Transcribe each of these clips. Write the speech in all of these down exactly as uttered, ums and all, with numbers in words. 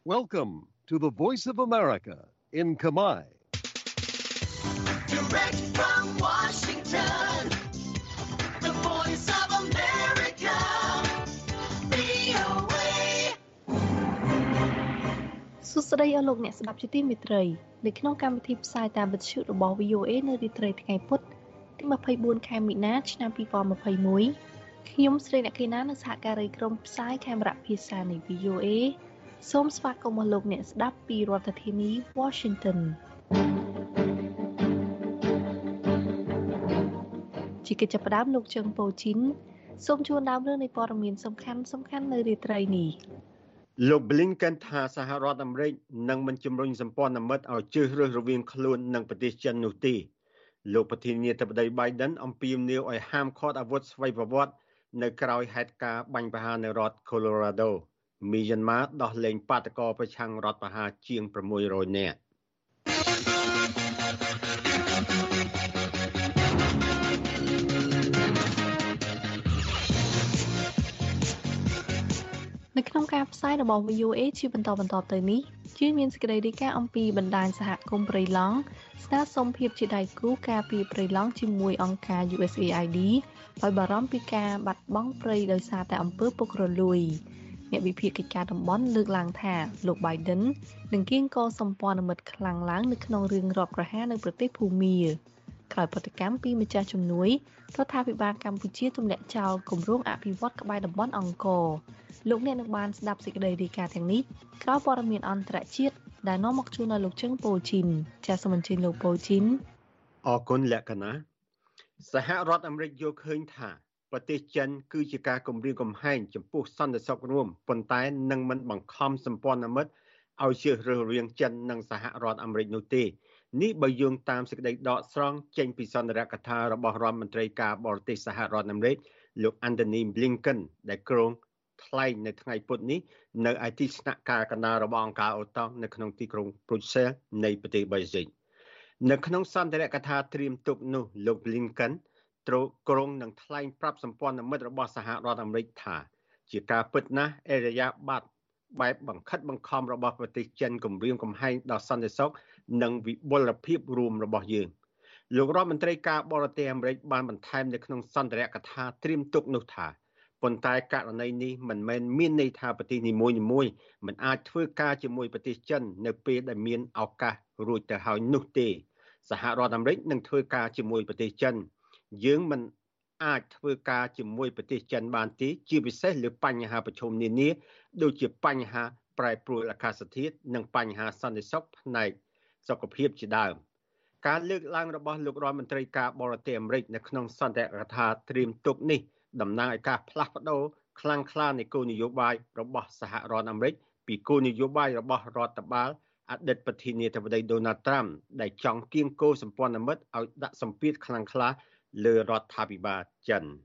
Welcome to the Voice of America in Khmer. Direct from Washington, the Voice of America, វី អូ เอ សួស្តីអស់លោកអ្នកស្ដាប់ជាទីមេត្រីនៅក្នុងកម្មវិធីផ្សាយតាមវិទ្យុរបស់ វី អូ เอ នៅរាត្រីថ្ងៃពុធទី 24 ខែមីនា ឆ្នាំ 2021 ខ្ញុំស្រីអ្នកកេណានៅសហការីក្រុមផ្សាយខេមរៈភាសានៃ វី អូ เอ សូមស្វាគមន៍មកលោកអ្នកស្ដាប់ពីរដ្ឋធានី Washington ជាកិច្ចចាប់ផ្ដើមលោកជើងប៉ូជីនសូមជួនដើមរឿងនៃព័ត៌មានសំខាន់សំខាន់នៅរាត្រីនេះលោក Blinken ថាសហរដ្ឋអាមេរិកនឹងមិនជំរុញសម្ព័ន្ធមិត្តឲ្យជឿរើសរវាងខ្លួននិងប្រទេសចិននោះទេលោកប្រធានាធិបតី Biden អំពាវនាវឲ្យហាមឃាត់អាវុធស្វ័យប្រវត្តិនៅក្រៅហេតុការណ៍បាញ់ប្រហារនៅរដ្ឋ Colorado មីយ៉ាន់ម៉ាដោះលែងបាតកោប្រឆាំងរដ្ឋប្រហារជាង៦រយនាក់នៅក្នុងការផ្សាយរបស់ វី អូ เอ ជាបន្តបន្តទៅនេះជាមានសេចក្តីរាយការណ៍អំពីបណ្ដាញសហគមន៍ព្រៃឡង់ស្នើសុំភាពជាដៃគូការពារព្រៃឡង់ជាមួយអង្គការ ยู เอส เอ ไอ ดี ដោយបារម្ភពីការបាត់បង់ព្រៃដោយសារតែអំពើពុករលួយអ្នកវិភាគកិច្ចការតំបន់លើកឡើងថាលោក Biden នឹងគៀងគរសម្ព័ន្ធមិត្តខ្លាំងឡើងនៅក្នុងរឿងរដ្ឋប្រហារនៅប្រទេសភូមាក្រោយប្រតិកម្មពីម្ចាស់ជំនួយរដ្ឋាភិបាលកម្ពុជាទម្លាក់ចោលគម្រោងអភិវឌ្ឍក្បែរតំបន់អង្គរលោកអ្នកនឹងបានស្ដាប់សេចក្តីរាយការណ៍ទាំងនេះក្រោយព័ត៌មានអន្តរជាតិដែលនាំមកជូនដល់លោកជឹងប៉ូជីនចាសសូមអញ្ជើញលោកប៉ូជីនអរគុណលក្ខណៈសហរដ្ឋអាមេរិកយល់ឃើញថាប្រទេសចិនគឺជាការគំរាមកំហែងចំពោះសន្តិសុខរួមប៉ុន្តែនឹងមិនបង្ខំសម្ព័ន្ធមិត្តឲ្យជឿរើសរវាងចិននិងសហរដ្ឋអាមេរិកនោះទេនេះបើយោងតាមសេចក្តីដកស្រង់ចេញពីសន្ទរកថារបស់រដ្ឋមន្ត្រីការបរទេសសហរដ្ឋអាមេរិកលោក Antony Blinken ដែលគ្រងថ្លែងនៅថ្ងៃពុធនេះនៅឯទីស្នាក់ការកណ្ដាលរបស់អង្គការអូតាំងនៅក្នុងទីក្រុង Brussels នៃប្រទេសបែលហ្សិកនៅក្នុងសន្ទរកថាត្រៀមទុកនោះលោក Blinken ត្រូវក្រុងនឹងថ្លែងប្រាប់សម្ព័ន្ធមិត្តរបស់សហរដ្ឋអាមេរិកថាជាការពិតណាស់អេរយាប័តបែបបង្ខិតបង្ខំរបស់ប្រទេសចិនគំរាមកំហែងដល់សន្តិសុខនិងវិបុលភាពរួមរបស់យើងលោករដ្ឋមន្ត្រីការបរទេសអាមេរិកបានបន្ថែមនៅក្នុងសន្ទរកថាត្រៀមទុកនោះថាប៉ុន្តែករណីនេះមិនមែនមានន័យថាប្រទេសនីមួយៗមិនអាចធ្វើការជាមួយប្រទេសចិននៅពេលដែលមានឱកាសរួចទៅហើយនោះទេសហរដ្ឋអាមេរិកនឹងធ្វើការជាមួយប្រទេសចិនយើងមិនអាចធ្វើការជាមួយប្រទេសចិនបានទេជាពិសេសលើបញ្ហាប្រឈមនានាដូចជាបញ្ហាប្រែប្រួលអាកាសធាតុនិងបញ្ហាសន្តិសុខផ្នែកសុខភាពជាដើមការលើកឡើងរបស់លោករដ្ឋមន្ត្រីការបរទេសអាមេរិកនៅក្នុងសន្ទរកថាត្រៀមទុកនេះតំណាងឲ្យការផ្លាស់ប្ដូរខ្លាំងក្លានៃគោលនយោបាយរបស់សហរដ្ឋអាមេរិកពីគោលនយោបាយរបស់រដ្ឋបាលអតីតប្រធានាធិបតី Donald Trump ដែលចង់គៀងគរសម្ព័ន្ធមិត្តឲ្យដាក់សម្ពាធខ្លាំងក្លាលើរដ្ឋាភិបាលចិន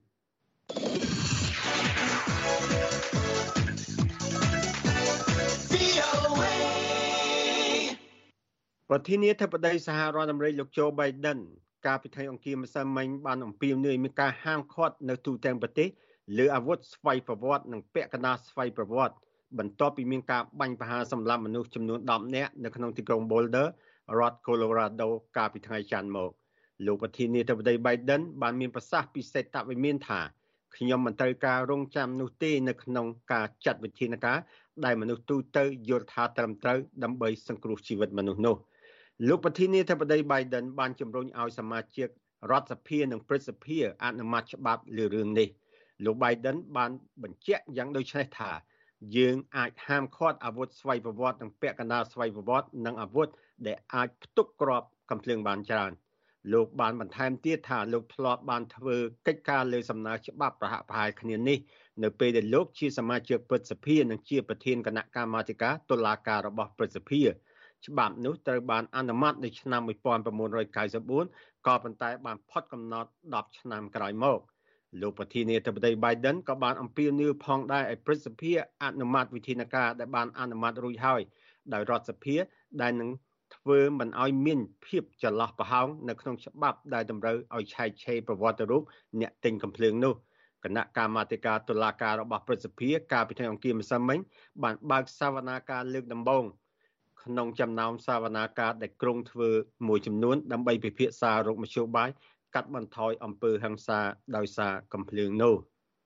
ប្រធានាធិបតីសហរដ្ឋអាមេរិកលោក Joe Biden កាលពីថ្ងៃអង្គារម្សិលមិញបានអំពាវនាវមានការហាមឃាត់នៅទូទាំងប្រទេសលើអាវុធស្វ័យប្រវត្តិនិងពាក់កណ្ដាលស្វ័យប្រវត្តិបន្ទាប់ពីមានការបាញ់ប្រហារសម្លាប់មនុស្សចំនួនដប់នាក់នៅក្នុងទីក្រុង Boulder រដ្ឋ Colorado កាលពីថ្ងៃច័ន្ទមកលោកប្រធានាធិបតី Biden បានមានប្រសាសន៍ពិសេសវិមានថាខ្ញុំមិនត្រូវការរងចាំនោះទេនៅក្នុងការចាត់វិធានការដែលមនុស្សទូទៅយល់ថាត្រឹមត្រូវដើម្បីសង្គ្រោះជីវិតមនុស្សនោះលោកប្រធានាធិបតី Biden បានជំរុញឲ្យសមាជិករដ្ឋសភានិងព្រឹទ្ធសភាអនុម័តច្បាប់លើរឿងនេះលោក Biden បានបញ្ជាក់យ៉ាងដូចនេះថាយើងអាចហាមឃាត់អាវុធស្វ័យប្រវត្តិនិងពាក់កណ្ដាលស្វ័យប្រវត្តិនិងអាវុធដែលអាចផ្ទុកគ្រាប់កាំភ្លើងបានច្រើនលោកបានបន្ថែមទៀតថាលោកធ្លាប់បានធ្វើកិច្ចការលើសំណើច្បាប់ប្រហាក់ប្រហែលគ្នានេះនៅពេលដែលលោកជាសមាជិកព្រឹទ្ធសភានិងជាប្រធានគណៈកម្មាធិការតុលាការរបស់ព្រឹទ្ធសភាច្បាប់នោះត្រូវបានអនុម័តនៅឆ្នាំmột nghìn chín trăm chín mươi tưក៏ប៉ុន្តែបានផុតកំណត់ដប់ឆ្នាំក្រោយមកលោកប្រធានាធិបតី Biden ក៏បានអំពាវនាវផងដែរឲ្យព្រឹទ្ធសភាអនុម័តវិធានការដែលបានអនុម័តរួចហើយដោយរដ្ឋសភាដែលនឹងធ្វើមិនឲ្យមានភាពចន្លោះប្រហោងនៅក្នុងច្បាប់ដែលតម្រូវឲ្យឆែកឆេរប្រវត្តិរូបអ្នកទិញកំភ្លើងនោះគណៈកម្មាធិការតុលាការរបស់ព្រឹទ្ធសភាកាលពីថ្ងៃអង្គារម្សិលមិញបានបើកសវនាការលើកដំបូងក្នុងចំណោមសវនាការដែលក្រុងធ្វើមួយចំនួនដើម្បីពិភាក្សារកមធ្យោបាយកាត់បន្ថយអំពើហិង្សាដោយសារកំភ្លើងនោះ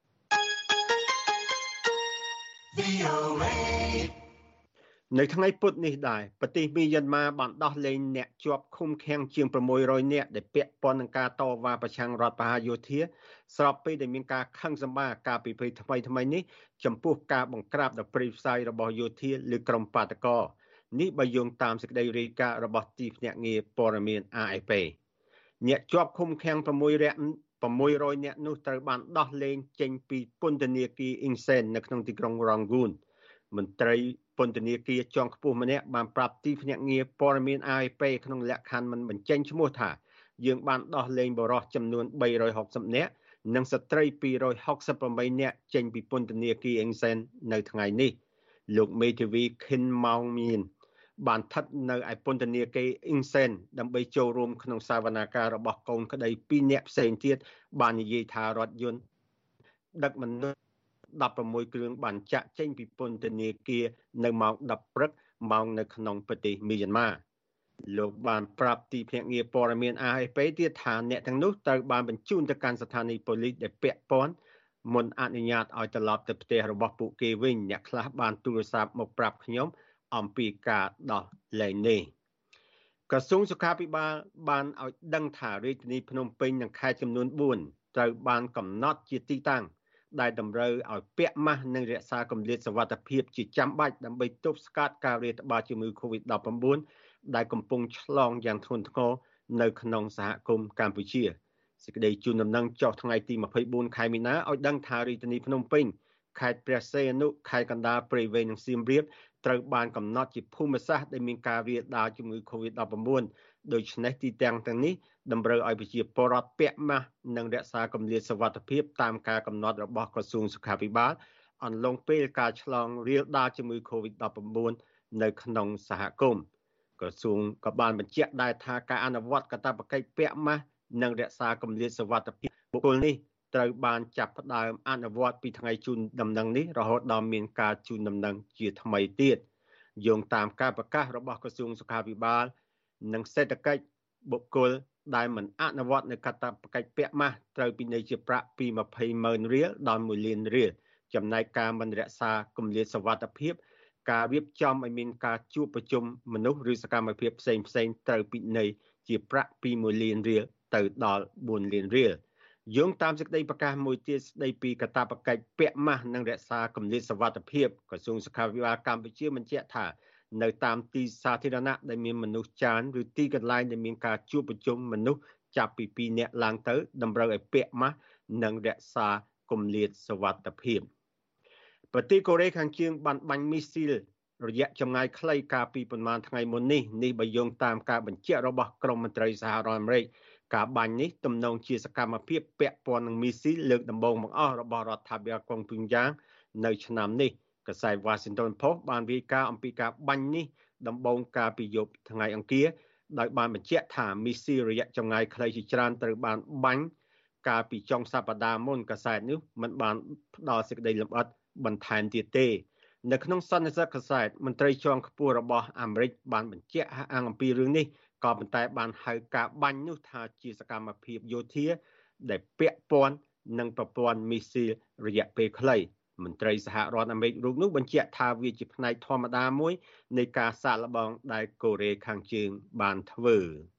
នៅថ្ងៃពុធនេះដែរប្រទេសមីយ៉ាន់ម៉ាបានដោះលែងអ្នកជាប់ឃុំឃាំងជាង៦រយនាក់ដែលពាក់ព័ន្ធនឹងការតវ៉ាប្រឆាំងរដ្ឋបហាយោធាស្របពេលដែលមានការខឹងសម្បារការពីពេលថ្មីថ្មីនេះចំពោះការបង្ក្រាបដ៏ព្រៃផ្សៃរបស់យោធាលើក្រុមបាតកោនេះបើយោងតាមសេចក្តីរាយការណ៍របស់ទីភ្នាក់ងារព័ត៌មាន A F P អ្នកជាប់ឃុំឃាំង6រយនាក់នោះត្រូវបានដោះលែងចេញពីពន្ធនាគារអ៊ីងសែននៅក្នុងទីក្រុងរ៉ង់ហ្គូនមន្ត្រីពន្ធនាគារជាន់ខ្ពស់ម្នាក់បានប្រាប់ទីភ្នាក់ងារព័ត៌មាន A F P ក្នុងលក្ខខណ្ឌមិនបញ្ចេញឈ្មោះថាយើងបានដោះលែងបរិសុទ្ធចំនួនបីរយហុកសិបនាក់និងស្ត្រីពីររយហុកសិបប្រាំបីនាក់ចេញពីពន្ធនាគារអ៊ីងសែននៅថ្ងៃនេះលោកមេធាវីខិនម៉ោងមៀនបានស្ថិតនៅឯពន្ធនាគារអ៊ីងសែនដើម្បីចូលរួមក្នុងសវនាការរបស់កូនក្តីពីរនាក់ផ្សេងទៀតបាននិយាយថារថយន្តដឹកមនុស្សដប់ប្រាំមួយគ្រឿងបានចាក់ចេញពីពន្ធនាគារនៅម៉ោងដប់ព្រឹកម៉ោងនៅក្នុងប្រទេសមីយ៉ាន់ម៉ាលោកបានប្រាប់ទីភ្នាក់ងារព័ត៌មាន A F P ទៀតថាអ្នកទាំងនោះត្រូវបានបញ្ជូនទៅកាន់ស្ថានីយ៍ប៉ូលីសដែលពាក់ព័ន្ធមុនអនុញ្ញាតឲ្យត្រឡប់ទៅផ្ទះរបស់ពួកគេវិញអ្នកខ្លះបានទូរស័ព្ទមកប្រាប់ខ្ញុំអំពីការដោះលែងនេះក្រសួងសុខាភិបាលបានឲ្យដឹងថារាជធានីភ្នំពេញនិងខេត្តចំនួនបួនត្រូវបានកំណត់ជាទីតាំងដែលតម្រូវឲ្យពាក់ម៉ាស់និងរក្សាគម្លាតសុវត្ថិភាពជាចាំបាច់ដើម្បីទប់ស្កាត់ការរាតត្បាតជំងឺ កូវីដ ដប់ប្រាំបួន ដែលកំពុងឆ្លងយ៉ាងធ្ងន់ធ្ងរនៅក្នុងសហគមន៍កម្ពុជាសេចក្តីជូនដំណឹងចុះថ្ងៃទីម្ភៃបួនខែមីនាឲ្យដឹងថារាជធានីភ្នំពេញខេត្តព្រះសីហនុខេត្តកណ្ដាលព្រៃវែងនិងសៀមរាបត្រូវបានកំណត់ជាភូមិសាស្ត្រដែលមានការរាលដាលជំងឺ កូវីដ ដប់ប្រាំបួន ដូច្នេះទីតាំងទាំងនេះតម្រូវឲ្យប្រជាពលរដ្ឋពាក់ម៉ាស់និងរក្សាគម្លាតសុវត្ថិភាពតាមការកំណត់របស់ក្រសួងសុខាភិបាលអន្លងពេលការឆ្លងរាលដាលជំងឺ កូវីដ ដប់ប្រាំបួន នៅក្នុងសហគមន៍ក្រសួងក៏បានបញ្ជាក់ដែរថាការអនុវត្តកាតព្វកិច្ចពាក់ម៉ាស់និងរក្សាគម្លាតសុវត្ថិភាពបុគ្គលនេះត្រូវបានចាប់ផ្ដើមអនុវត្តពីថ្ងៃជូនដំណឹងនេះរហូតដល់មានការជូនដំណឹងជាថ្មីទៀតយោងតាមការប្រកាសរបស់ក្រសួងសុខាភិបាលនិងសេដ្ឋកិច្ចបុគ្គលដែលមិនអនុវត្តនៅកាតព្វកិច្ចពាក់ម៉ាស់ត្រូវពិន័យជាប្រាក់ពីម្ភៃម៉ឺនរៀលដល់មួយលានរៀលចំណែកការមិនរក្សាគម្លាតសុវត្ថិភាពការរៀបចំឲ្យមានការជួបប្រជុំមនុស្សឬសកម្មភាពផ្សេងផ្សេងត្រូវពិន័យជាប្រាក់ពីមួយលានរៀលទៅដល់បួនលានរៀលយោងតាមសេចក្តីប្រកាសមួយទៀតស្តីពីកាតព្វកិច្ចពាក់ម៉ាស់និងរក្សាគម្លាតសុវត្ថិភាពក្រសួងសុខាភិបាលកម្ពុជាបញ្ជាក់ថានៅតាមទីសាធារណៈដែលមានមនុស្សច្រើនឬទីកន្លែងដែលមានការជួបប្រជុំមនុស្សចាប់ពីពីរនាក់ឡើងទៅតម្រូវឲ្យពាក់ម៉ាស់និងរក្សាគម្លាតសុវត្ថិភាពប្រទេសកូរ៉េខាងជើងបានបាញ់មីស៊ីលរយៈចម្ងាយខ្លីកាលពីប្រមាណថ្ងៃមុននេះនេះបើយោងតាមការបញ្ជាក់របស់ក្រមមន្ត្រីសហរដ្ឋអាមេរិកការបាញ់នេះទំនងជាសកម្មភាពពាក់ព័ន្ធនឹងមីស៊ីលលើកដំបូងបង្អស់របស់រដ្ឋាភិបាលក្រុងពីងយ៉ាងនៅឆ្នាំនេះកាសែត Washington Post បានរាយការណ៍អំពីការបាញ់នេះដំបូងកាលពីយប់ថ្ងៃអង្គារដោយបានបញ្ជាក់ថាមីស៊ីលរយៈចម្ងាយខ្លីជាច្រើនត្រូវបានបាញ់កាលពីចុងសប្តាហ៍មុនកាសែតនេះមិនបានផ្ដល់សេចក្តីលម្អិតបន្ថែមទៀតទេនៅក្នុងសន្និសីទកាសែតមន្ត្រីជាន់ខ្ពស់របស់អាមេរិកបានបញ្ជាក់អាងអំពីរឿងនេះក៏ប៉ុន្តែបានហៅការបាញ់នោះថាជាសកម្មភាពយោធាដែលពាក់ព័ន្ធនឹងប្រព័ន្ធមីស៊ីលរយៈពេលខ្លីមន្ត្រីសហរដ្ឋអាមេរិករូបនោះបញ្ជាក់ថាវាជាផ្នែកធម្មតាមួយនៃការសាកល្បងដែលកូរ៉េខាងជើងបានធ្វើ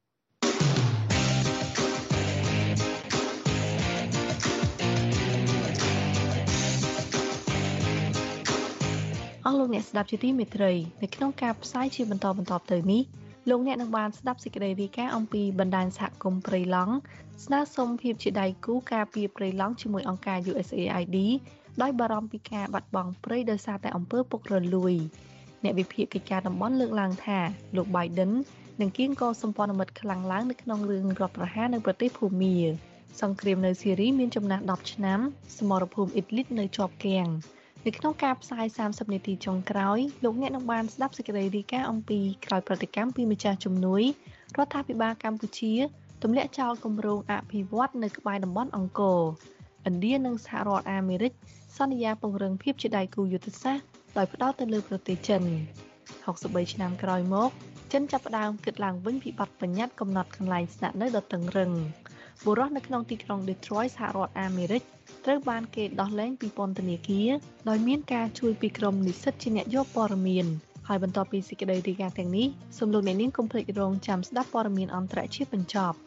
អស់លោកអ្នកស្ដាប់ជាទីមេត្រីនៅក្នុងការផ្សាយជាបន្តបន្ទាប់ទៅនេះលោកអ្នកនឹងបានស្ដាប់សេចក្តីរាយការណ៍អំពីបណ្ដាញសហគមន៍ព្រៃឡង់ស្នើសុំភាពជាដៃគូការពារព្រៃឡង់ជាមួយអង្គការ U S A I D ដោយបារម្ភពីការបាត់បង់ព្រៃដោយសារតែអំពើពុករលួយអ្នកវិភាគកិច្ចការតំបន់លើកឡើងថាលោក Biden នឹងគៀងគរសម្ព័ន្ធមិត្តខ្លាំងឡើងនៅក្នុងរឿងរដ្ឋប្រហារនៅប្រទេសភូមាសង្គ្រាមនៅស៊ីរីមានចំណាស់ដប់ឆ្នាំសមរភូមិអ៊ីតលីបនៅជាប់គាំងនៅក្នុងការផ្សាយសាមសិបនាទីចុងក្រោយលោកអ្នកនឹងបានស្ដាប់សេចក្តីរាយការណ៍អំពីក្រោយប្រតិកម្មពីម្ចាស់ជំនួយរដ្ឋាភិបាលកម្ពុជាទម្លាក់ចោលគម្រោងអភិវឌ្ឍនៅក្បែរតំបន់អង្គរឥណ្ឌានិងសហរដ្ឋអាមេរិកសន្យាពង្រឹងភាពជាដៃគូយុទ្ធសាស្ត្រដោយផ្ដោតទៅលើប្រទេសចិនហុកសិបបីឆ្នាំក្រោយមកចិនចាប់ផ្ដើមគិតឡើងវិញពីបទបញ្ញត្តិកំណត់កន្លែងស្នាក់នៅដ៏តឹងរឹងបុរសនៅក្នុងទីក្រុង Detroit សហរដ្ឋអាមេរិកត្រូវបានគេដោះលែងពីពន្ធនាគារដោយមានការជួយពីក្រុមនិស្សិតជាអ្នកយកព័ត៌មានហើយបន្ទាប់ពីសេចក្តីរាយការណ៍ទាំងនេះសូមលោកអ្នកនាងកុំភ្លេចរងចាំស្ដាប់ព័ត៌មានអន្តរជាតិបញ្ចប់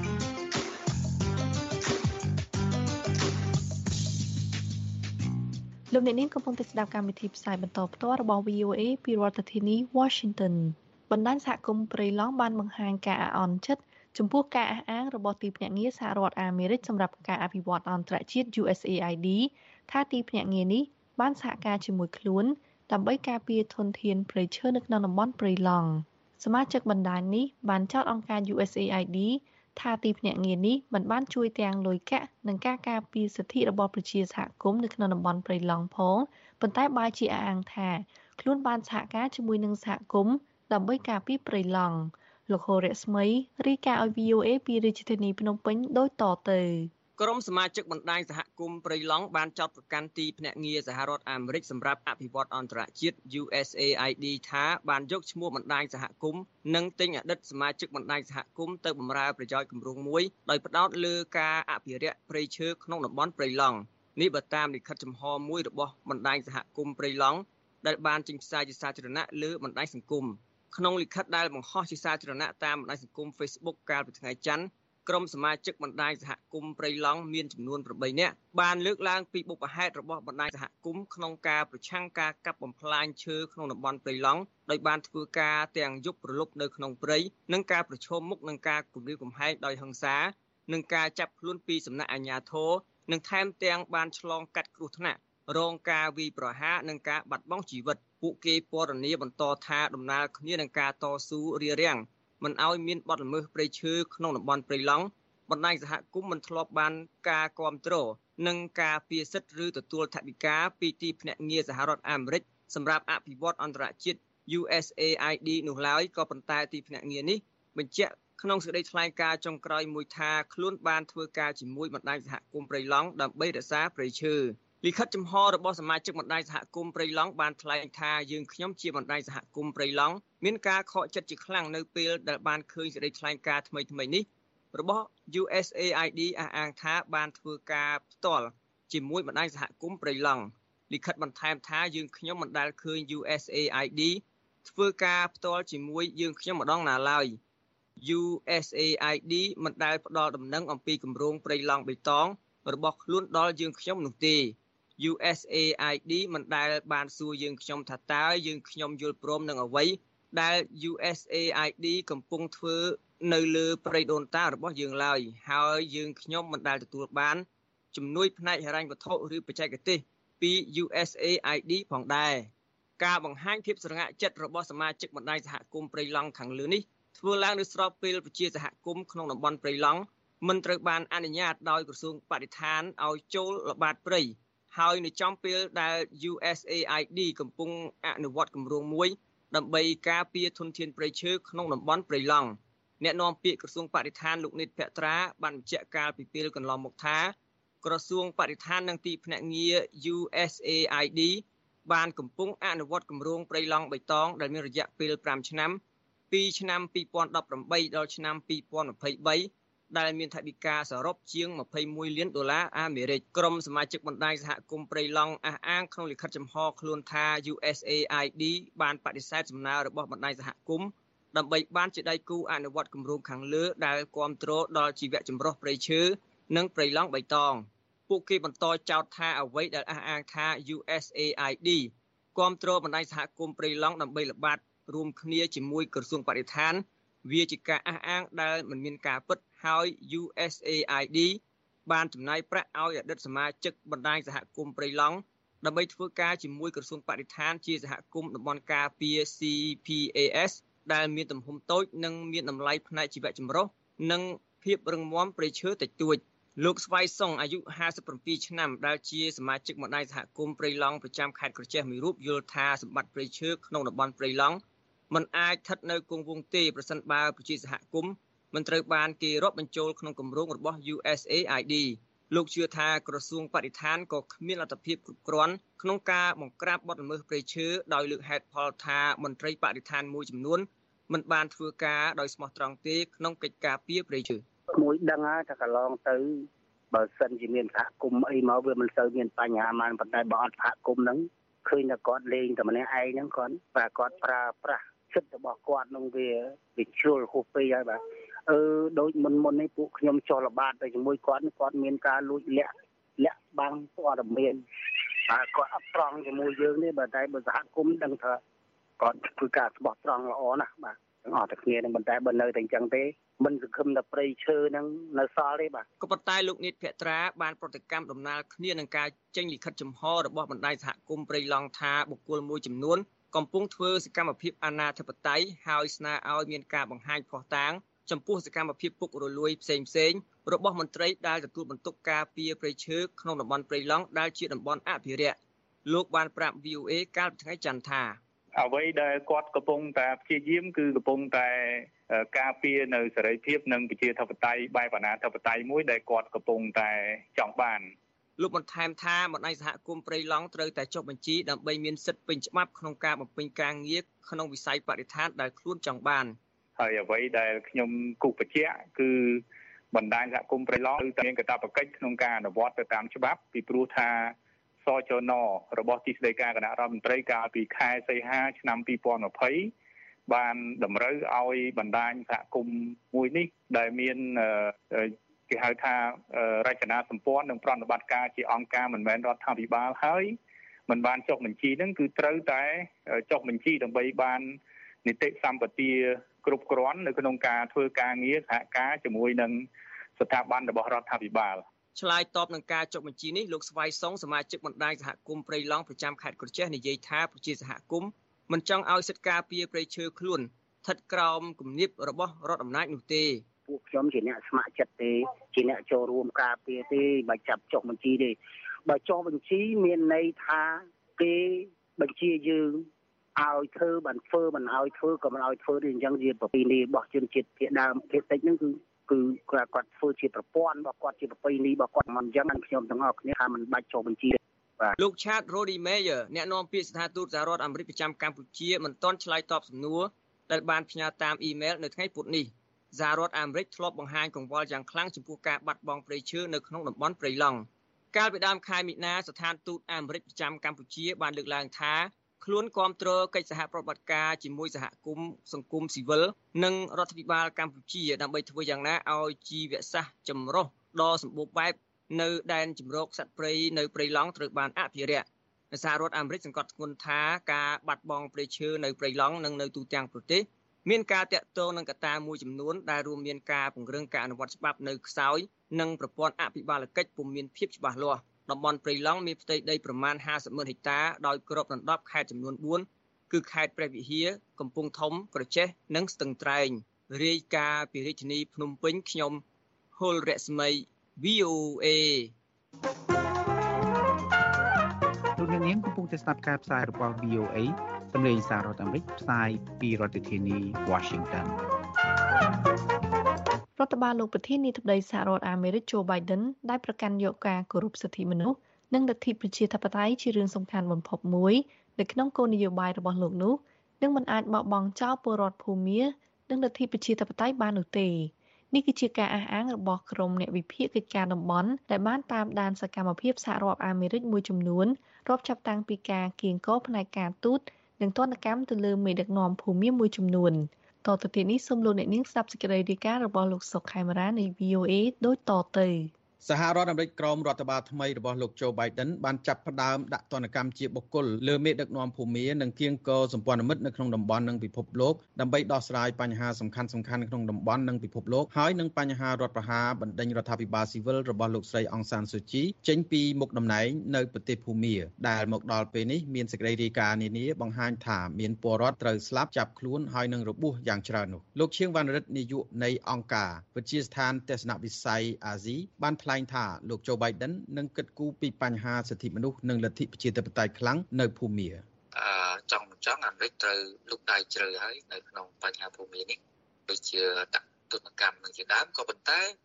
លោកអ្នកនាងកំពុងតែស្ដាប់កម្មវិធីផ្សាយបន្តផ្ទាល់របស់ វី អូ អេ ពីរដ្ឋធានី Washington បណ្ដាញសហគមន៍ព្រៃឡង់បានបង្ហាញការអាក់អន់ចិត្តចំពោះការអះអាងរបស់ទីភ្នាក់ងារសហរដ្ឋអាមេរិកសម្រាប់ការអភិវឌ្ឍអន្តរជាតិ យូ អេស เอ ไอ ดี ថាទីភ្នាក់ងារនេះបានសហការជាមួយខ្លួនដើម្បីការពារធនធានព្រៃឈើនៅក្នុងតំបន់ព្រៃឡង់សមាជិកបណ្ដាញនេះបានចោទអង្គការ យូ អេស เอ ไอ ดี ថាទីភ្នាក់ងារនេះមិនបានជួយទាំងលុយកាក់និងការការពារសិទ្ធិរបស់ប្រជាសហគមន៍នៅក្នុងតំបន់ព្រៃឡង់ផងប៉ុន្តែបែរជាអះអាងថាខ្លួនបានសហការជាមួយនឹងសហគមន៍ដើម្បីការពារព្រៃឡង់លោកហូរៈស្មីរាយការណ៍ឲ្យ វី អូ អេ ពីរាជធានីភ្នំពេញដូចតទៅក្រុមសមាជិកបណ្ដាញសហគមន៍ព្រៃឡង់បានចោទប្រកាន់ទីភ្នាក់ងារសហរដ្ឋអាមេរិកសម្រាប់អភិវឌ្ឍអន្តរជាតិ យូ អេស เอ ไอ ดี ថាបានយកឈ្មោះបណ្ដាញសហគមន៍និងទិញអតីតសមាជិកបណ្ដាញសហគមន៍ទៅបម្រើប្រយោជន៍គម្រោងមួយដោយផ្ដោតលើការអភិរក្សព្រៃឈើក្នុងតំបន់ព្រៃឡង់នេះបើតាមលិខិតចំហមួយរបស់បណ្ដាញសហគមន៍ព្រៃឡង់ដែលបានចេញផ្សាយជាសាធារណៈលើបណ្ដាញសង្គមក្នុងលិខិតដែលបង្ហោះជាសាធារណៈតាមបណ្ដាញសង្គម Facebook កាលពីថ្ងៃច័ន្ទក្រុមសមាជិកបណ្ដាញសហគមន៍ព្រៃឡង់មានចំនួនប្រាំបីនាក់បានលើកឡើងពីបុព្វហេតុរបស់បណ្ដាញសហគមន៍ក្នុងការប្រឆាំងការកាប់បំផ្លាញឈើក្នុងតំបន់ព្រៃឡង់ដោយបានធ្វើការទាំងយប់ព្រលប់នៅក្នុងព្រៃនិងការប្រឈមមុខនឹងការគំរាមកំហែងដោយហិង្សានិងការចាប់ខ្លួនពីសំណាក់អាជ្ញាធរនិងថែមទាំងបានឆ្លងកាត់គ្រោះថ្នាក់រងការវាយប្រហារនិងការបាត់បង់ជីវិតពួកគេពណ៌នាបន្តថាដំណើរគ្នានឹងការតស៊ូរារាំងមិនឲ្យមានបទល្មើសព្រៃឈើក្នុងតំបន់ព្រៃឡង់បណ្ដាញសហគមន៍មិនធ្លាប់បានការគាំទ្រនិងការពារសិទ្ធិឬទទួលថវិកាពីទីភ្នាក់ងារសហរដ្ឋអាមេរិកសម្រាប់អភិវឌ្ឍអន្តរជាតិ យូ អេស เอ ไอ ดี នោះឡើយក៏ប៉ុន្តែទីភ្នាក់ងារនេះបញ្ជាក់ក្នុងសេចក្តីថ្លែងការណ៍ចុងក្រោយមួយថាខ្លួនបានធ្វើការជាមួយបណ្ដាញសហគមន៍ព្រៃឡង់ដើម្បីរក្សាព្រៃឈើលិខិតចំហរបស់សមាជិកបណ្ដាញសហគមន៍ព្រៃឡង់បានថ្លែងថាយើងខ្ញុំជាបណ្ដាញសហគមន៍ព្រៃឡង់មានការខកចិត្តជាខ្លាំងនៅពេលដែលបានឃើញសេចក្តីថ្លែងការណ៍ថ្មីៗនេះរបស់ យូ អេស เอ ไอ ดี អះអាងថាបានធ្វើការផ្ទាល់ជាមួយបណ្ដាញសហគមន៍ព្រៃឡង់លិខិតបន្ថែមថាយើងខ្ញុំមិនដែលឃើញ យូ អេស เอ ไอ ดี ធ្វើការផ្ទាល់ជាមួយយើងខ្ញុំម្ដងណាឡើយ យូ អេស เอ ไอ ดี មិនដែលផ្ដល់ដំណឹងអំពីគម្រោងព្រៃឡង់បៃតងរបស់ខ្លួនដល់យើងខ្ញុំនោះទេ យូ អេស เอ ไอ ดี មិនដែលបានសួរយើងខ្ញុំថាតើយើងខ្ញុំយល់ព្រមនឹងអ្វីដែល យូ អេស เอ ไอ ดี កំពុងធ្វើនៅលើព្រៃដូនតារបស់យើងឡើយហើយយើងខ្ញុំមិនដែលទទួលបានជំនួយផ្នែកហិរញ្ញវត្ថុឬបច្ចេកទេសពី យូ អេស เอ ไอ ดี ផងដែរការបង្ហាញភាពស្រងាក់ចិត្តរបស់សមាជិកបណ្ដាញសហគមន៍ព្រៃឡង់ខាងលើនេះធ្វើឡើងនៅស្របពេលប្រជាសហគមន៍ក្នុងតំបន់ព្រៃឡង់មិនត្រូវបានអនុញ្ញាតដោយក្រសួងបរិស្ថានឲ្យចូលល្បាតព្រៃហើយនៅចំពេលដែល យូ អេស เอ ไอ ดี កំពុងអនុវត្តគម្រោងមួយដើម្បីការពារធនធានព្រៃឈើក្នុងតំបន់ព្រៃឡង់អ្នកនាំពាក្យក្រសួងបរិស្ថានលោកនិតភក្ត្រាបានបញ្ជាក់កាលពីពេលកន្លងមកថាក្រសួងបរិស្ថាននិងទីភ្នាក់ងារ យូ អេស เอ ไอ ดี បានកំពុងអនុវត្តគម្រោងព្រៃឡង់បៃតងដែលមានរយៈពេលប្រាំឆ្នាំពីឆ្នាំពីរពាន់ដប់ប្រាំបីដល់ឆ្នាំពីរពាន់ម្ភៃបីដែលមានថវិកាសរុបជាងម្ភៃមួយលានដុល្លារអាមេរិកក្រុមសមាជិកបណ្ដាញសហគមន៍ព្រៃឡង់អះអាងក្នុងលិខិតចំហខ្លួនថា យូ អេស เอ ไอ ดี បានបដិសេធសំណើរបស់បណ្ដាញសហគមន៍ដើម្បីបានជាដៃគូអនុវត្តគម្រោងខាងលើដែលគ្រប់គ្រងដល់ជីវៈចម្រុះព្រៃឈើនិងព្រៃឡង់បៃតងពួកគេបន្តចោទថាអ្វីដែលអះអាងថា យូ អេស เอ ไอ ดี គ្រប់គ្រងបណ្ដាញសហគមន៍ព្រៃឡង់ដើម្បីល្បាតរួមគ្នាជាមួយក្រសួងបរិស្ថានវាជាការអះអាងដែលមិនមានការពិតហើយ យូ អេស เอ ไอ ดี បានចំណាយប្រាក់ឲ្យអតីតសមាជិកបណ្ដាញសហគមន៍ព្រៃឡង់ដើម្បីធ្វើការជាមួយក្រសួងបរិស្ថានជាសហគមន៍តំបន់ការពារ ซี พี เอ เอส ដែលមានទំហំតូចនិងមានតម្លៃផ្នែកជីវៈចម្រុះនិងភាពរឹងមាំព្រៃឈើតិចតួចលោកស្វាយសុងអាយុห้าสิบเจ็ดឆ្នាំដែលជាសមាជិកបណ្ដាញសហគមន៍ព្រៃឡង់ប្រចាំខេត្តក្រចេះមួយរូបយល់ថាសម្បត្តិព្រៃឈើក្នុងតំបន់ព្រៃឡង់មិនអាចស្ថិតនៅគង់វង្សទេប្រសិនបើប្រជាសហគមន៍មិនត្រូវបានគេរាប់បញ្ចូលក្នុងគម្រោងរបស់ យូ អេស เอ ไอ ดีលោកជឿថាក្រសួងបរិស្ថានក៏គ្មានលទ្ធភាពគ្រប់គ្រាន់ក្នុងការបង្ក្រាបបទល្មើសព្រៃឈើដោយលើកហេតុផលថាមន្ត្រីបរិស្ថានមួយចំនួនមិនបានធ្វើការដោយស្មោះត្រង់ទេក្នុងកិច្ចការពារព្រៃឈើមួយដឹងហើយថាកន្លងទៅបើសិនជាមានសហគមន៍អីមកវាមិនសូវមានបញ្ហាមកប៉ុន្តែបើអត់សហគមន៍ហ្នឹងឃើញតែគាត់លេងតែម្នាក់ឯងហ្នឹងគាត់តែគាត់ប្រើប្រាស់សិទ្ធិរបស់គាត់នឹងវាវាជ្រុលហួសពេកហើយបាទអឺដូចមុនមុននេះពួកខ្ញុំចុះល្បាតទៅជាមួយគាត់គាត់មានការលួចលាក់លាក់បាំងព័ត៌មានហើយគាត់អត់ត្រង់ជាមួយយើងទេបើតែបើសហគមន៍ដឹងថាគាត់ធ្វើការស្បោះត្រង់ល្អណាស់បាទទាំងអស់តែគ្នានឹងប៉ុន្តែបើនៅតែអញ្ចឹងទេមិនសង្ឃឹមថាព្រៃឈើនឹងនៅសល់ទេបាទក៏ប៉ុន្តែលោកនេតភក្ត្រាបានប្រតិកម្មដំណើរគ្នានឹងការចេញលិខិតចំហរបស់បណ្ដាញសហគមន៍ព្រៃឡង់ថាបុគ្គលមួយចំនួនកំពុងធ្វើសកម្មភាពអនាធិបតេយ្យហើយស្នើឲ្យមានការបង្ហាញភស្តុតាងចំពោះសកម្មភាពពុករលួយផ្សេងផ្សេងរបស់មន្ត្រីដែលទទួលបន្ទុកការពារព្រៃឈើក្នុងតំបន់ព្រៃឡង់ដែលជាតំបន់អភិរក្សលោកបានប្រាប់ វី អូ អេ កាលពីថ្ងៃច័ន្ទថាអ្វីដែលគាត់កំពុងតែព្យាយាមគឺកំពុងតែការពារនៅសេរីភាពនិងប្រជាធិបតេយ្យបែបអនាធិបតេយ្យមួយដែលគាត់កំពុងតែចង់បានលោកបន្ថែមថាបណ្ដាញសហគមន៍ព្រៃឡង់ត្រូវតែចុះបញ្ជីដើម្បីមានសិទ្ធិពេញច្បាប់ក្នុងការបំពេញការងារក្នុងវិស័យបរិស្ថានដែលខ្លួនចង់បានហើយអ្វីដែលខ្ញុំគូសបញ្ជាក់គឺបណ្ដាញសហគមន៍ព្រៃឡង់ត្រូវតែមានកាតព្វកិច្ចក្នុងការអនុវត្តទៅតាមច្បាប់ពីព្រោះថាសចនរបស់ទីស្តីការគណៈរដ្ឋមន្ត្រីកាលពីខែសីហាឆ្នាំពីរពាន់ยี่สิบបានតម្រូវឲ្យបណ្ដាញសហគមន៍មួយនេះដែលមានគេហៅថារចនាសម្ព័ន្ធនិងប្រតិបត្តិការជាអង្គការមិនមែនរដ្ឋាភិបាលហើយមិនបានចុះបញ្ជីហ្នឹងគឺត្រូវតែចុះបញ្ជីដើម្បីបាននីតិសម្បទាគ្រប់គ្រាន់នៅក្នុងការធ្វើការងារសហការជាមួយនឹងស្ថាប័នរបស់រដ្ឋាភិបាលឆ្លើយតបនឹងការចុះបញ្ជីនេះលោកស្វាយសុងសមាជិកបណ្ដាញសហគមន៍ព្រៃឡង់ប្រចាំខេត្តក្រចេះនិយាយថាប្រជាសហគមន៍មិនចង់ឲ្យសិទ្ធិការពារព្រៃឈើខ្លួនស្ថិតក្រោមគំនាបរបស់រដ្ឋអំណាចនោះទេពួកខ្ញុំជាអ្នកស្ម័គ្រចិត្តទេជាអ្នកចូលរួមការពារទេបើចាប់ចុះបញ្ជីទេបើចុះបញ្ជីមានន័យថាគេបញ្ជាយើងឲ្យធ្វើបានធ្វើមិនឲ្យធ្វើក៏មិនឲ្យធ្វើទេអញ្ចឹងជាប្រពៃណីរបស់ជនជាតិភាគដើមភាគតិចហ្នឹងគឺគឺគាត់ធ្វើជាប្រព័ន្ធរបស់គាត់ជាប្រពៃណីរបស់គាត់មិនអញ្ចឹងខ្ញុំទាំងអស់គ្នាថាមិនបាច់ចុះបញ្ជីបាទលោក Chad Roddy Meyer អ្នកនាំពាក្យស្ថានទូតសហរដ្ឋអាមេរិកប្រចាំកម្ពុជាមិនទាន់ឆ្លើយតបសំណួរដែលបានផ្ញើតាមអ៊ីមែលនៅថ្ងៃពុធនេះសហរដ្ឋអាមេរិកធ្លាប់បង្ហាញកង្វល់យ៉ាងខ្លាំងចំពោះការបាត់បង់ព្រៃឈើនៅក្នុងតំបន់ព្រៃឡង់កាលពីដើមខែមិនិនាស្ថានទូតអាមេរិកប្រចាំកម្ពុជាបានលើកឡើងថាខ្លួនគាំទ្រកិច្ចសហប្រតិបត្តិការជាមួយសហគមន៍សង្គមស៊ីវិលនិងរដ្ឋាភិបាលកម្ពុជាដើម្បីធ្វើយ៉ាងណាឲ្យជីវសាស្ត្រចម្រុះដ៏សម្បូរបែបនៅដែនជម្រកសត្វព្រៃនៅព្រៃឡង់ត្រូវបានអភិរក្សសហរដ្ឋអាមេរិកសង្កត់ធ្ងន់ថាការបាត់បង់ព្រៃឈើនៅព្រៃឡង់និងនៅទូទាំងប្រទេសមានការតាក់ទងនឹងកត្តាមួយចំនួនដែលរួមមានការពង្រឹងការអនុវត្តច្បាប់នៅខ្សោយនិងប្រព័ន្ធអភិបាលកិច្ចពុំមានភាពច្បាស់លាស់តំបន់ព្រៃឡង់មានផ្ទៃដីប្រមាណห้าสิบម៉ឺនហិកតាដោយគ្របដណ្ដប់ខេត្តចំនួនបួនគឺខេត្តព្រះវិហារកំពង់ធំក្រចេះនិងស្ទឹងត្រែងរាយការណ៍ពីរាជធានីភ្នំពេញខ្ញុំហុលរស្មី វី អូ អេលោកអ្នកនាងកំពុងតែស្ដាប់ការផ្សាយរបស់ វី អូ អេ សម្លេងសាររដ្ឋអាមេរិកផ្សាយពីរដ្ឋធានី Washington រដ្ឋបាលលោកប្រធានាធិបតីសហរដ្ឋអាមេរិក Joe Biden ដែលប្រកាន់យកការគោរពសិទ្ធិមនុស្សនិងលទ្ធិប្រជាធិបតេយ្យជារឿងសំខាន់បំផុតមួយនៅក្នុងគោលនយោបាយរបស់លោកនោះនឹងមិនអាចបោះបង់ចោលពលរដ្ឋភូមានិងលទ្ធិប្រជាធិបតេយ្យបាននោះទេនេះគឺជាការអះអាងរបស់ក្រុមអ្នកវិភាគកិច្ចការតំបន់ដែលបានតាមដានសកម្មភាពសហរដ្ឋអាមេរិកមួយចំនួនរាប់ចាប់តាំងពីការគៀងគរផ្នែកការទូតនិងទណ្ឌកម្មទៅលើមេដឹកនាំភូមាមួយចំនួនតទៅទៀតនេះសូមលោកអ្នកនាងស្ដាប់សេចក្តីរាយការណ៍របស់លោកសុកខេមរានៃ វី អូ អេ ដូចតទៅសហរដ្ឋអាមេរិកក្រមរដ្ឋបាលថ្មីរបស់លោក Joe Biden បានចាប់ផ្ដើមដាក់ទណ្ឌកម្មជាបុគ្គលលើមេដឹកនាំភូមានិងគៀងគរសម្ព័ន្ធមិត្តនៅក្នុងតំបន់និងពិភពលោកដើម្បីដោះស្រាយបញ្ហាសំខាន់ៗក្នុងតំបន់និងពិភពលោកហើយនឹងបញ្ហារដ្ឋប្រហារបណ្ដេញរដ្ឋាភិបាលស៊ីវិលរបស់លោកស្រីអង្សានស៊ូជីចេញពីមុខតំណែងនៅប្រទេសភូមាដែលមកដល់ពេលនេះមានសេចក្តីរាយការណ៍នានាបង្ហាញថាមានពលរដ្ឋត្រូវស្លាប់ចាប់ខ្លួនហើយនឹងរបួសយ៉ាងច្រើននោះលោកឈៀងវណ្ណរិទ្ធនាយកនៃអង្គការវិទ្យាស្ថានទស្សនវិស័យអាស៊ីបានថ្លែងថាលោក Joe Biden នឹងគិតគូរពីបញ្ហាសិទ្ធិមនុស្សនិងលទ្ធិប្រជាធិបតេយ្យខ្លាំងនៅភូមាអឺចង់ចង់អាមេរិកត្រូវលុកដៃជ្រៅហើយនៅក្នុងបញ្ហាភូមានេះដូចជាដាក់ទណ្ឌកម្មនឹងជាដើមក៏ប៉ុន្តែ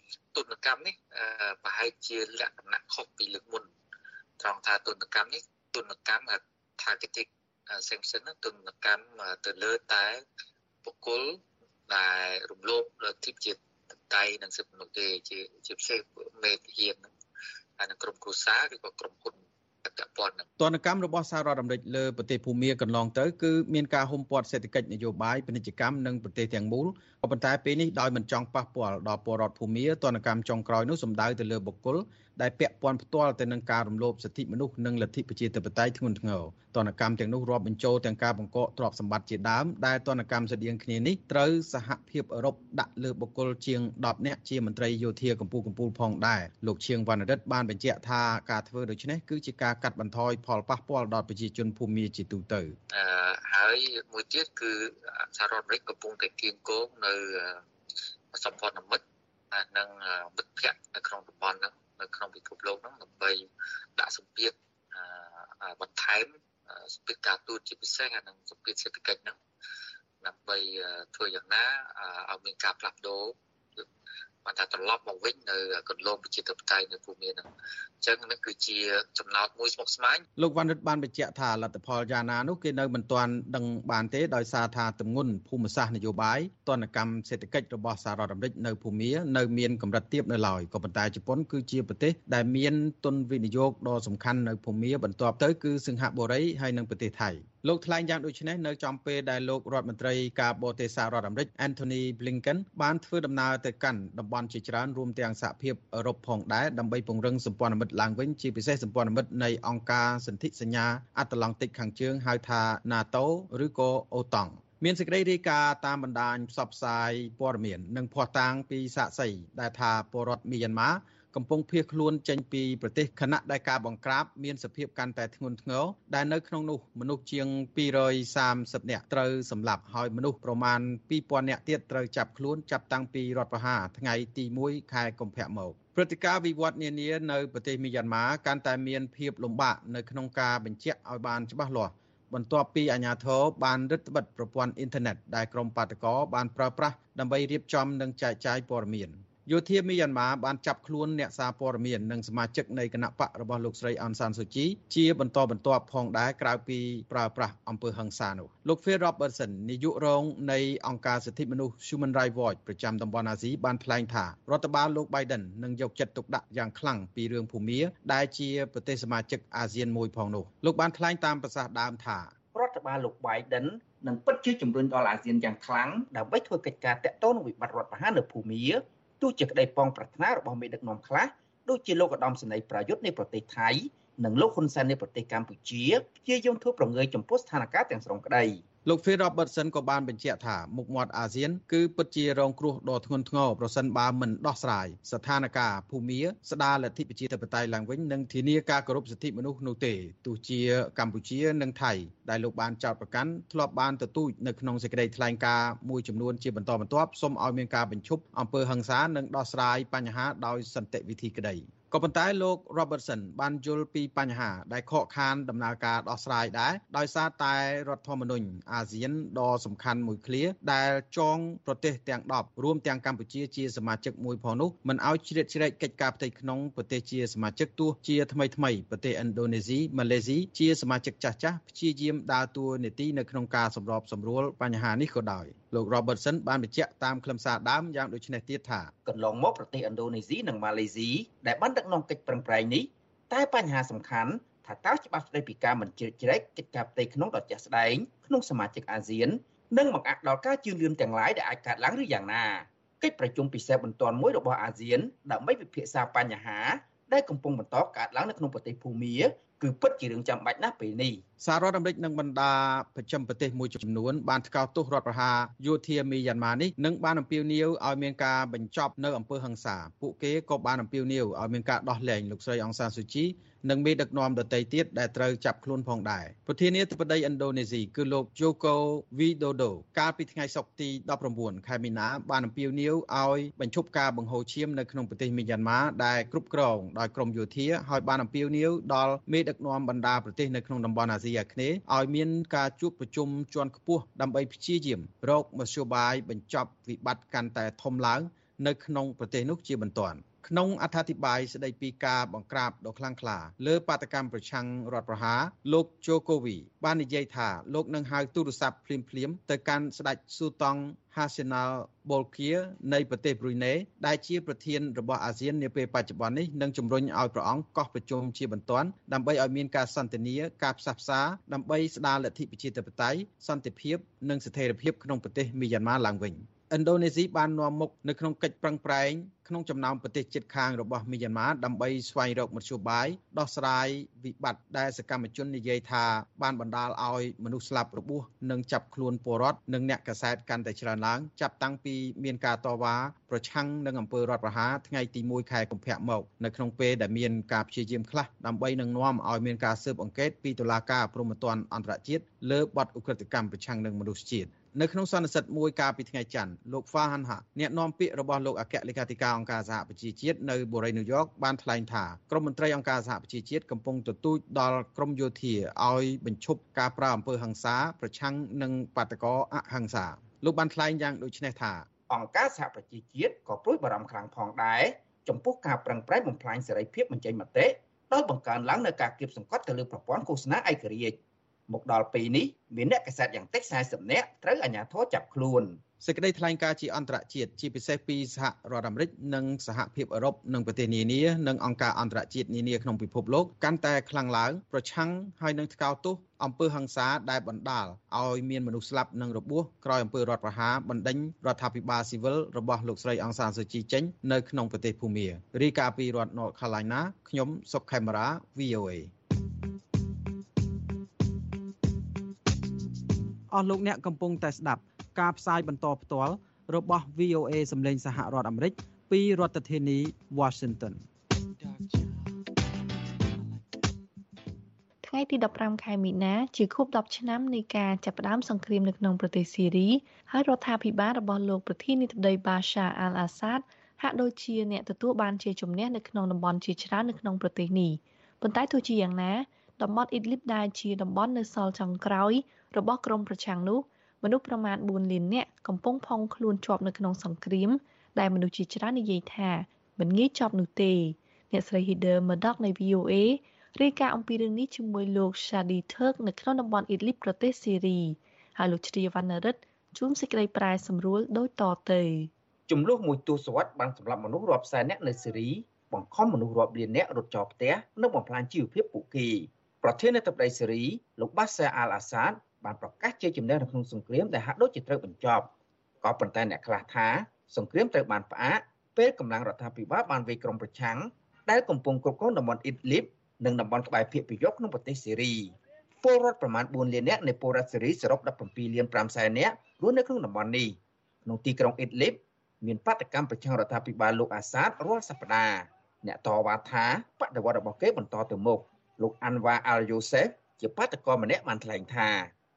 ទុនកម្មនេះប្រហែលជាលក្ខណៈខុសពីលើកមុនត្រង់ថាទុនកម្មនេះទុនកម្ម targeted sanction ទុនកម្មទៅលើតែបុគ្គលដែលរំលោភលើសិទ្ធិជាតិតៃនិងសិទ្ធិមនុស្សទេជាជាពិសេសមេធាវីហើយនឹងក្រុមគ្រួសារឬក៏ក្រុមហ៊ុនទណ្ឌកម្មរបស់សហរដ្ឋអាមេរិកលើប្រទេសភូមាកន្លងទៅគឺមានការហុំព័ទ្ធសេដ្ឋកិច្ចនយោបាយពាណិជ្ជកម្មនិងប្រទេសទាំងមូលក៏ប៉ុន្តែពេលនេះដោយមិនចង់ប៉ះពាល់ដល់ពលរដ្ឋភូមាទណ្ឌកម្មចុងក្រោយនោះសំដៅទៅលើបុគ្គលដែលពាក់ព័ន្ធផ្ទាល់ទៅនឹងការរំលោភសិទ្ធិមនុស្សនិងលទ្ធិប្រជាធិបតេយ្យធ្ងន់ធ្ងរទណ្ឌកម្មទាំងនោះរាប់បញ្ចូលទាំងការបង្កកទ្រព្យសម្បត្តិជាដើមដែលទណ្ឌកម្មស្តៀងគ្នានេះត្រូវសហភាពអឺរ៉ុបដាក់លើបុគ្គលជាងដប់នាក់ជាមន្ត្រីយោធាកម្ពុជាកម្ពុជាផងដែរលោកឈៀងវណ្ណរិទ្ធបានបញ្ជាក់ថាការធ្វើដូច្នេះគឺជាការកាត់បន្ថយផលប៉ះពាល់ដល់ប្រជាជនភូមាជាទូទៅអឺហើយមួយទៀតគឺសហរដ្ឋអាមេរិកកំពុងតែគៀងគងនៅសម្ព័ន្ធមិត្តនិងមិត្តភ័ក្តិនៅក្នុងតំបន់ហ្នឹងនៅក្នុងពិភពលោកហ្នឹងដើម្បីដាក់សម្ពាធបន្ថែមសម្ពាធការទូតជាពិសេសហើយនិងសម្ពាធសេដ្ឋកិច្ចហ្នឹងដើម្បីធ្វើយ៉ាងណាឲ្យមានការផ្លាស់ប្ដូរបានថាត្រឡប់មកវិញនៅកន្លងប្រជាធិបតេយ្យនៅភូមាហ្នឹងអញ្ចឹងនេះគឺជាចំណោទមួយស្មុគស្មាញលោកវណ្ណរិទ្ធបានបញ្ជាក់ថាលទ្ធផលយ៉ាងណានោះគេនៅមិនទាន់ដឹងបានទេដោយសារថាទម្ងន់ភូមិសាស្ត្រនយោបាយទណ្ឌកម្មសេដ្ឋកិច្ចរបស់សហរដ្ឋអាមេរិកនៅភូមានៅមានកម្រិតទាបនៅឡើយក៏ប៉ុន្តែជប៉ុនគឺជាប្រទេសដែលមានទុនវិនិយោគដ៏សំខាន់នៅភូមាបន្ទាប់ទៅគឺសិង្ហបុរីហើយនិងប្រទេសថៃលោកថ្លែងយ៉ាងដូចនេះនៅចំពេលដែលលោករដ្ឋមន្ត្រីការបរទេសសហរដ្ឋអាមេរិក Antony Blinken បានធ្វើដំណើរទៅកាន់តំបន់ជាច្រើនរួមទាំងសហភាពអឺរ៉ុបផងដែរដើម្បីពង្រឹងសម្ព័ន្ធមិត្តឡើងវិញជាពិសេសសម្ព័ន្ធមិត្តនៃអង្គការសន្ធិសញ្ញាអាត្លង់តិកខាងជើងហៅថា NATO ឬក៏អូតង់មានសេចក្តីរាយការណ៍តាមបណ្ដាញផ្សព្វផ្សាយព័ត៌មាននិងភស្តុតាងពីសាក្សីដែលថាពលរដ្ឋមីយ៉ាន់ម៉ាកំពុងភៀសខ្លួនចេញពីប្រទេសខណៈដែលការបង្ក្រាបមានសភាពកាន់តែធ្ងន់ធ្ងរដែលនៅក្នុងនោះមនុស្សជាងពីររយសាមសិបនាក់ត្រូវសម្លាប់ហើយមនុស្សប្រមាណពីរពាន់នាក់ទៀតត្រូវចាប់ខ្លួនចាប់តាំងពីរដ្ឋប្រហារថ្ងៃទីមួយខែកុម្ភៈមកព្រឹត្តិការណ៍វិវត្តនានានៅប្រទេសមីយ៉ាន់ម៉ាកាន់តែមានភាពលំបាកនៅក្នុងការបញ្ជាក់ឲ្យបានច្បាស់លាស់បន្ទាប់ពីអាជ្ញាធរបានរឹតបន្តឹងប្រព័ន្ធអ៊ីនធឺណិតដែលក្រុមបាតកោបានប្រើប្រាស់ដើម្បីរៀបចំនិងចែកចាយព័ត៌មានយោធាមីយ៉ាន់ម៉ាបានចាប់ខ្លួនអ្នកសារព័ត៌មាននិងសមាជិកនៃគណៈបករបស់លោកស្រីអនសានស៊ូជីជាបន្តបន្ទាប់ផងដែរក្រៅពីប្រើប្រាស់អំពើហិង្សានោះលោក Phil Robertson នាយករងនៃអង្គការសិទ្ធិមនុស្ស Human Rights Watch ប្រចាំតំបន់អាស៊ីបានថ្លែងថារដ្ឋបាលលោក Biden នឹងយកចិត្តទុកដាក់យ៉ាងខ្លាំងពីរឿងភូមាដែលជាប្រទេសសមាជិកអាស៊ានមួយផងនោះលោកបានថ្លែងតាមប្រសាសន៍ដើមថារដ្ឋបាលលោក Biden នឹងពិតជាជំរុញដល់អាស៊ានយ៉ាងខ្លាំងដើម្បីធ្វើកិច្ចការតាក់ទងនឹងវិបត្តិរដ្ឋប្រហារនៅភូមាទោះជាក្តីប៉ងប្រាថ្នារបស់មេដឹកនាំខ្លះដូចជាលោកឧត្តមសេនីយ៍ប្រយុទ្ធនៃប្រទេសថៃនិងលោកហ៊ុនសែននៃប្រទេសកម្ពុជាព្យាយាមធ្វើប្រងើយចំពោះស្ថានភាពទាំងស្រុងក្តីលោក Phil Robertson ក៏បានបញ្ជាក់ថាមុខមាត់អាស៊ានគឺពិតជារងគ្រោះដ៏ធ្ងន់ធ្ងរប្រសិនបើមិនដោះស្រាយស្ថានភាពភូមាស្ដារលទ្ធិប្រជាធិបតេយ្យឡើងវិញនិងធានាការគោរពសិទ្ធិមនុស្សនោះទេទោះជាកម្ពុជានិងថៃដែលលោកបានចោទប្រកាន់ធ្លាប់បានទទូចនៅក្នុងសេចក្តីថ្លែងការណ៍មួយចំនួនជាបន្តបន្ទាប់សូមឲ្យមានការបញ្ឈប់អំពើហិង្សានិងដោះស្រាយបញ្ហាដោយសន្តិវិធីក្តីក៏ប៉ុន្តែលោក Robertson បានយល់ពីបញ្ហាដែលខកខានដំណើរការដោះស្រាយដែរដោយសារតែរដ្ឋធម្មនុញ្ញអាស៊ានដ៏សំខាន់មួយឃ្លាដែលចងប្រទេសទាំងដប់រួមទាំងកម្ពុជាជាសមាជិកមួយផងនោះមិនឲ្យជ្រៀតជ្រែកកិច្ចការផ្ទៃក្នុងប្រទេសជាសមាជិកទោះជាថ្មីថ្មីប្រទេសឥណ្ឌូនេស៊ីម៉ាឡេស៊ីជាសមាជិកចាស់ចាស់ព្យាយាមដើរតួនាទីនៅក្នុងការសម្របសម្រួលបញ្ហានេះក៏ដោយលោក Robertson បានបញ្ជាក់តាមខ្លឹមសារដើមយ៉ាងដូចនេះទៀតថាកន្លងមកប្រទេសឥណ្ឌូនេស៊ីនិងម៉ាឡេស៊ីដែលបានដឹកនាំកិច្ចប្រឹងប្រែងនេះតែបញ្ហាសំខាន់ថាតើច្បាប់ស្តីពីការមិនជ្រៀតជ្រែកកិច្ចការផ្ទៃក្នុងដ៏ជាក់ស្ដែងក្នុងសមាជិកអាស៊ាននឹងបង្អាក់ដល់ការជឿនលឿនទាំងឡាយដែលអាចកើតឡើងឬយ៉ាងណាកិច្ចប្រជុំពិសេសបន្ទាន់មួយរបស់អាស៊ានដើម្បីពិភាក្សាបញ្ហាដែលកំពុងបន្តកើតឡើងនៅក្នុងប្រទេសភូមាគឺពិតជារឿងចាំបាច់ណាស់ពេលនេះសហរដ្ឋអាមេរិកនិងបណ្ដាប្រចាំប្រទេសមួយចំនួនបានថ្កោលទោសរដ្ឋប្រហារយោធាមីយ៉ាន់ម៉ានេះនិងបានអំពាវនាវឲ្យមានការបញ្ចប់នៅអំពើហិង្សាពួកគេក៏បានអំពាវនាវឲ្យមានការដោះលែងលោកស្រីអង្សានស៊ូជីនិងមេដឹកនាំដទៃទៀតដែលត្រូវចាប់ខ្លួនផងដែរប្រធានាធិបតីឥណ្ឌូនេស៊ីគឺលោក Joko Widodo កាលពីថ្ងៃសុក្រទីដប់ប្រាំបួនខែមីនាបានអំពាវនាវឲ្យបញ្ឈប់ការបង្ហូរឈាមនៅក្នុងប្រទេសមីយ៉ាន់ម៉ាដែលគ្រប់គ្រងដោយក្រមយោធាហើយបានអំពាវនាវដល់មេដឹកនាំបណ្ដាប្រទេសនៅក្នុងតំបន់អាស៊ីអាគ្នេយ៍ឲ្យមានការជួបប្រជុំជាន់ខ្ពស់ដើម្បីព្យាយាមរកមធ្យោបាយបញ្ចប់វិបត្តិកាន់តែធំឡើងនៅក្នុងប្រទេសនោះជាបន្ទាន់ក្នុងអត្ថាធិប្បាយស្ដីពីការបង្ក្រាបដ៏ខ្លាំងក្លាលើបាតកម្មប្រឆាំងរដ្ឋប្រហារលោកជូកូវីបាននិយាយថាលោកនឹងហៅទូរស័ព្ទភ្លាមៗទៅកាន់ស្ដេចស៊ូតង់ហាសេណាល់បូលគៀនៃប្រទេសប្រ៊ុយណេដែលជាប្រធានរបស់អាស៊ាននាពេលបច្ចុប្បន្ននេះនឹងជំរុញឲ្យព្រះអង្គកោះប្រជុំជាបន្ទាន់ដើម្បីឲ្យមានការសន្ទនាការផ្សះផ្សាដើម្បីស្ដារលទ្ធិប្រជាធិបតេយ្យសន្តិភាពនិងស្ថិរភាពក្នុងប្រទេសមីយ៉ាន់ម៉ាឡើងវិញឥណ្ឌូនេស៊ីបាននាំមុខនៅក្នុងកិច្ចប្រឹងប្រែងក្នុងចំណោមប្រទេសជិតខាងរបស់មីយ៉ាន់ម៉ាដើម្បីស្វែងរកមធ្យោបាយដោះស្រាយវិបត្តិដែលសកម្មជននិយាយថាបានបណ្ដាលឲ្យមនុស្សស្លាប់របួសនិងចាប់ខ្លួនពលរដ្ឋនិងអ្នកកាសែតកាន់តែច្រើនឡើងចាប់តាំងពីមានការតវ៉ាប្រឆាំងនឹងអំពើរដ្ឋប្រហារថ្ងៃទីមួយខែកុម្ភៈមកនៅក្នុងពេលដែលមានការព្យាយាមខ្លះដើម្បីនឹងនាំឲ្យមានការស៊ើបអង្កេតពីតុលាការព្រហ្មទណ្ឌអន្តរជាតិលើបទឧក្រិដ្ឋកម្មប្រឆាំងនឹងមនុស្សជាតិនៅក្នុងសន្និសីទមួយកាលពីថ្ងៃច័ន្ទលោក Farhan Haq អ្នកនាំពាក្យរបស់លោកអគ្គលេខាធិការអង្គការសហប្រជាជាតិនៅបូរីញូវយ៉កបានថ្លែងថាក្រុមមន្ត្រីអង្គការសហប្រជាជាតិកំពុងទទូចដល់ក្រមយោធាឲ្យបញ្ឈប់ការប្រើអំពើហិង្សាប្រឆាំងនឹងបាតុករអហិង្សាលោកបានថ្លែងយ៉ាងដូចនេះថាអង្គការសហប្រជាជាតិក៏ព្រួយបារម្ភខ្លាំងផងដែរចំពោះការប្រឹងប្រែងបំផ្លាញសេរីភាពបញ្ចេញមតិដោយបង្កើនឡើងនូវការគៀបសង្កត់ទៅលើប្រព័ន្ធឃោសនាឯករាជ្យមកដល់ពេលនេះមានអ្នកកាសែតយ៉ាងតិចสี่สิบនាក់ត្រូវអាជ្ញាធរចាប់ខ្លួនសេចក្តីថ្លែងការណ៍ជាអន្តរជាតិជាពិសេសពីសហរដ្ឋអាមេរិកនិងសហភាពអឺរ៉ុបនិងប្រទេសនានានិងអង្គការអន្តរជាតិនានាក្នុងពិភពលោកកាន់តែខ្លាំងឡើងប្រឆាំងហើយនឹងថ្កោលទោសអំពើហិង្សាដែលបណ្ដាលឲ្យមានមនុស្សស្លាប់និងរបួសក្រោយអំពើរដ្ឋប្រហារបណ្ដេញរដ្ឋាភិបាលស៊ីវិលរបស់លោកស្រីអង្សានស៊ូជីចេញនៅក្នុងប្រទេសភូមារីកាពីរដ្ឋ North Carolina ខ្ញុំសុកខេមរា វី អូ เอ អស់លោកអ្នកកំពុងតែស្ដាប់ការផ្សាយបន្តផ្ទាល់របស់ វី អូ เอ សម្លេងសហរដ្ឋអាមេរិកពីរដ្ឋធានី Washington ថ្ងៃទីដប់ប្រាំខែមីនាជាខួបដប់ឆ្នាំនៃការចាប់ផ្ដើមសង្គ្រាមនៅក្នុងប្រទេសស៊ីរីហើយរដ្ឋាភិបាលរបស់លោកប្រធានាធិបតី Bashar al-Assad ហាក់ដូចជាអ្នកទទួលបានជាជំនះនៅក្នុងតំបន់ជាច្រើននៅក្នុងប្រទេសនេះប៉ុន្តែទោះជាយ៉ាងណាតំបន់អ៊ីដលីបដែលជាតំបន់នៅសល់ចុងក្រោយរបស់ក្រុមប្រឆាំងនោះមនុស្សប្រមាណបួនលាននាក់កំពុងផុងខ្លួនជាប់នៅក្នុងសង្គ្រាមដែលមនុស្សជាច្រើននិយាយថាមិនងាយចប់នោះទេអ្នកស្រី Heather Murdoch នៃ វី អូ เอ រាយការណ៍អំពីរឿងនេះជាមួយលោក Shadi Turk នៅក្នុងតំបន់អ៊ីដលីបប្រទេសស៊ីរីហើយលោកជ្រាវណ្ណរិទ្ធជួនសេចក្តីប្រែសម្រួលដូចតទៅចំនួនមួយទសវត្សរ៍បានសម្លាប់មនុស្សរាប់សែននាក់នៅស៊ីរីបង្ខំមនុស្សរាប់លាននាក់រត់ចោលផ្ទះនិងបំផ្លាញជីវភាពពួកគេប្រធានាធិបតីស៊េរីលោក Bashar al-Assad បានប្រកាសជាជំនះនៅក្នុងសង្គ្រាមដែលហាក់ដូចជាត្រូវបញ្ចប់ក៏ប៉ុន្តែអ្នកខ្លះថាសង្គ្រាមត្រូវបានផ្អាកពេលកម្លាំងរដ្ឋាភិបាលបានវាយក្រុមប្រឆាំងដែលកំពុងគ្រប់គ្រងតំបន់អ៊ីដលីបនិងតំបន់ក្បែរភាគពាយព្យក្នុងប្រទេសស៊ីរីពលរដ្ឋប្រមាណបួនលាននាក់នៃពលរដ្ឋស៊ីរីសរុបដប់ប្រាំពីរលានប្រាំសែននាក់រស់នៅក្នុងតំបន់នេះក្នុងទីក្រុងអ៊ីដលីបមានបាតកម្មប្រឆាំងរដ្ឋាភិបាលលោកអាសាតរាល់សប្តាហ៍អ្នកតវ៉ាថាបដិវត្តរបស់គេបន្តទៅមុខលោកអាន់វ៉ាអាល់យូសេហ្វជាបាតកម្មម្នាក់បានថ្លែងថា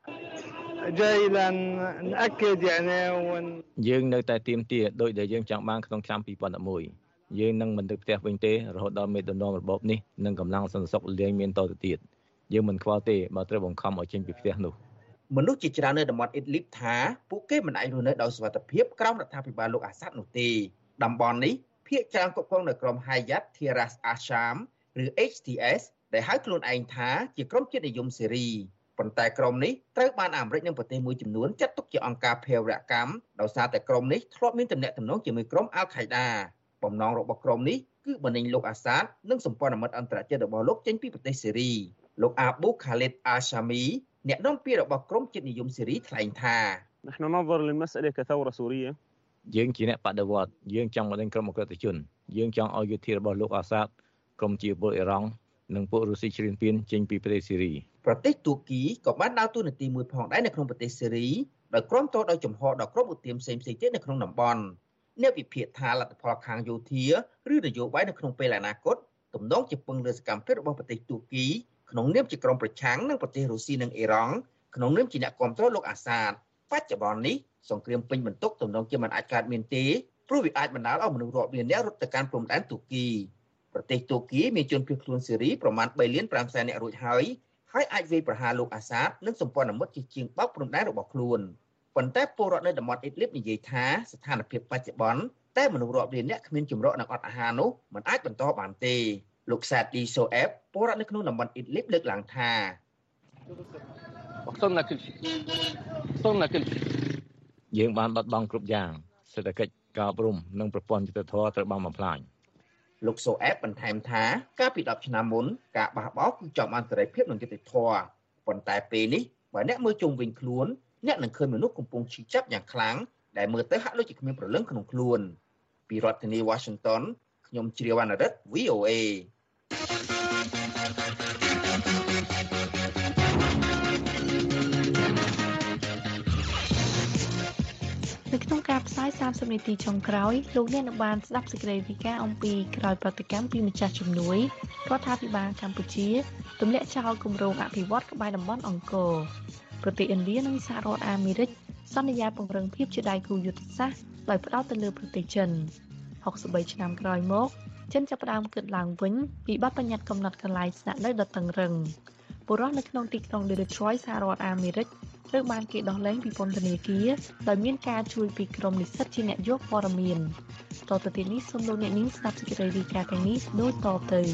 យើងនៅតែទាមទារដោយដែលយើងចង់បានក្នុងឆ្នាំពីរពាន់ដប់មួយយើងនឹងមិនទៅផ្ទះវិញទេរហូតដល់មេដឹកនាំរបបនេះនិងកម្លាំងសន្តិសុខលែងមានតទៅទៀតយើងមិនខ្វល់ទេបើត្រូវបង្ខំឲ្យចេញពីផ្ទះនោះមនុស្សជាច្រើននៅតំបន់អ៊ីដលីបថាពួកគេមិនអាចរស់នៅដោយសុវត្ថិភាពក្រោមរដ្ឋាភិបាលលោកអាសាដនោះទេតំបន់នេះភាគច្រើនគ្រប់គ្រងដោយក្រុម Hayat Tahrir al-Sham ឬ เอช ที เอส ដែលហៅខ្លួនឯងថាជាក្រុមជាតិនិយមស៊េរីប៉ុន្តែក្រុមនេះត្រូវបានអាមេរិកនិងប្រទេសមួយចំនួនចាត់ទុកជាអង្គការភេរវកម្មដោយសារតែក្រុមនេះធ្លាប់មានទំនាក់ទំនងជាមួយក្រុមអាល់ខៃដាបំណងរបស់ក្រុមនេះគឺបណ្ដេញលោកអាសាដនិងសម្ព័ន្ធមិត្តអន្តរជាតិរបស់លោកចេញពីប្រទេសស៊េរីលោកអាប៊ូខាលីតអាសាមីអ្នកនាំពាក្យរបស់ក្រុមជាតិនិយមស៊េរីថ្លែងថាយើងជាអ្នកបដិវត្តយើងចង់បណ្ដេញក្រុមអក្រិតជនយើងចង់ឲ្យយោធារបស់លោកអាសាដក្រុមជាពលអ៊ីរ៉ង់និងពួករុស្ស៊ីជ្រៀនពៀនចេញពីប្រទេសស៊េរីប្រទេសទួរគីក៏បានដើរតួនាទីមួយផងដែរនៅក្នុងប្រទេសស៊េរីដោយក្រុមតោដោយចំហដល់ក្រុមឧទាមផ្សេងៗទៀតនៅក្នុងតំបន់អ្នកវិភាគថាលទ្ធផលខាងយោធាឬនយោបាយនៅក្នុងពេលអនាគតទំនងជាពឹងលើសកម្មភាពរបស់ប្រទេសទួរគីក្នុងនាមជាក្រុមប្រឆាំងនឹងប្រទេសរុស្ស៊ីនិងអ៊ីរ៉ង់ក្នុងនាមជាអ្នកគ្រប់គ្រងលោកអាសាដបច្ចុប្បន្ននេះសង្គ្រាមពេញបន្ទុកទំនងជាមិនអាចកើតមានទេព្រោះវាអាចបណ្ដាលឲ្យមនុស្សរាប់លាននាក់រត់ទៅកាន់ព្រំដែនទួរគីប្រទេសទួរគីមានជនភៀសខ្លួនស៊េរីប្រមាណបីលានប្រាំសែននាក់រួចហើយហើយអាចវាយប្រហារលោកអាសាដនិងសម្ព័ន្ធមិត្តជាជាងបោកព្រំដែនរបស់ខ្លួនប៉ុន្តែពលរដ្ឋនៅតំបន់អ៊ីដលីបនិយាយថាស្ថានភាពបច្ចុប្បន្នតែមនុស្សរាប់លានអ្នកគ្មានជំរកនិងអត់អាហារនោះមិនអាចបន្តបានទេលោកសាឌីសូអេបពលរដ្ឋនៅក្នុងតំបន់អ៊ីដលីបលើកឡើងថាយើងបានបាត់បង់គ្រប់យ៉ាងសេដ្ឋកិច្ចការអប់រំនិងប្រព័ន្ធយុត្តិធម៌ត្រូវបានបំផ្លាញលោកសូអេបបន្ថែមថាកាលពីដប់ឆ្នាំមុនការបះបោរគឺចំអន្តរភាពនិងយុត្តិធម៌ប៉ុន្តែពេលនេះបើអ្នកមើលជុំវិញខ្លួនអ្នកនឹងឃើញមនុស្សកំពុងឈឺចាប់យ៉ាងខ្លាំងដែលមើលទៅហាក់ដូចជាគ្មានព្រលឹងក្នុងខ្លួនពីរដ្ឋធានី Washington ខ្ញុំជ្រាវណ្ណរិទ្ធ វី អូ เอនៅក្នុងការផ្សាយសាមសិបនាទីចុងក្រោយលោកអ្នកនឹងបានស្ដាប់សេចក្តីរាយការណ៍អំពីក្រោយប្រតិកម្មពីម្ចាស់ជំនួយរដ្ឋាភិបាលកម្ពុជាទម្លាក់ចោលគម្រោងអភិវឌ្ឍក្បែរតំបន់អង្គរប្រទេសឥណ្ឌានិងសហរដ្ឋអាមេរិកសន្យាពង្រឹងភាពជាដៃគូយុទ្ធសាស្ត្រដោយផ្ដោតទៅលើប្រទេសចិនហុកសិបបីឆ្នាំក្រោយមកចិនចាប់ផ្ដើមគិតឡើងវិញពីបទបញ្ញត្តិកំណត់កន្លែងស្នាក់នៅដ៏តឹងរ៉ឹងបុរសនៅក្នុងទីក្រុង Detroit សហរដ្ឋអាមេរិកត្រូវបានគេដោះលែងពីពន្ធនាគារដោយមានការជួយពីក្រុមនិស្សិតជាអ្នកយកព័ត៌មានតទៅទីនេះសូមលោកអ្នកនាងស្ដាប់សេចក្តីរាយការណ៍ទាំងនេះដូចតទៅ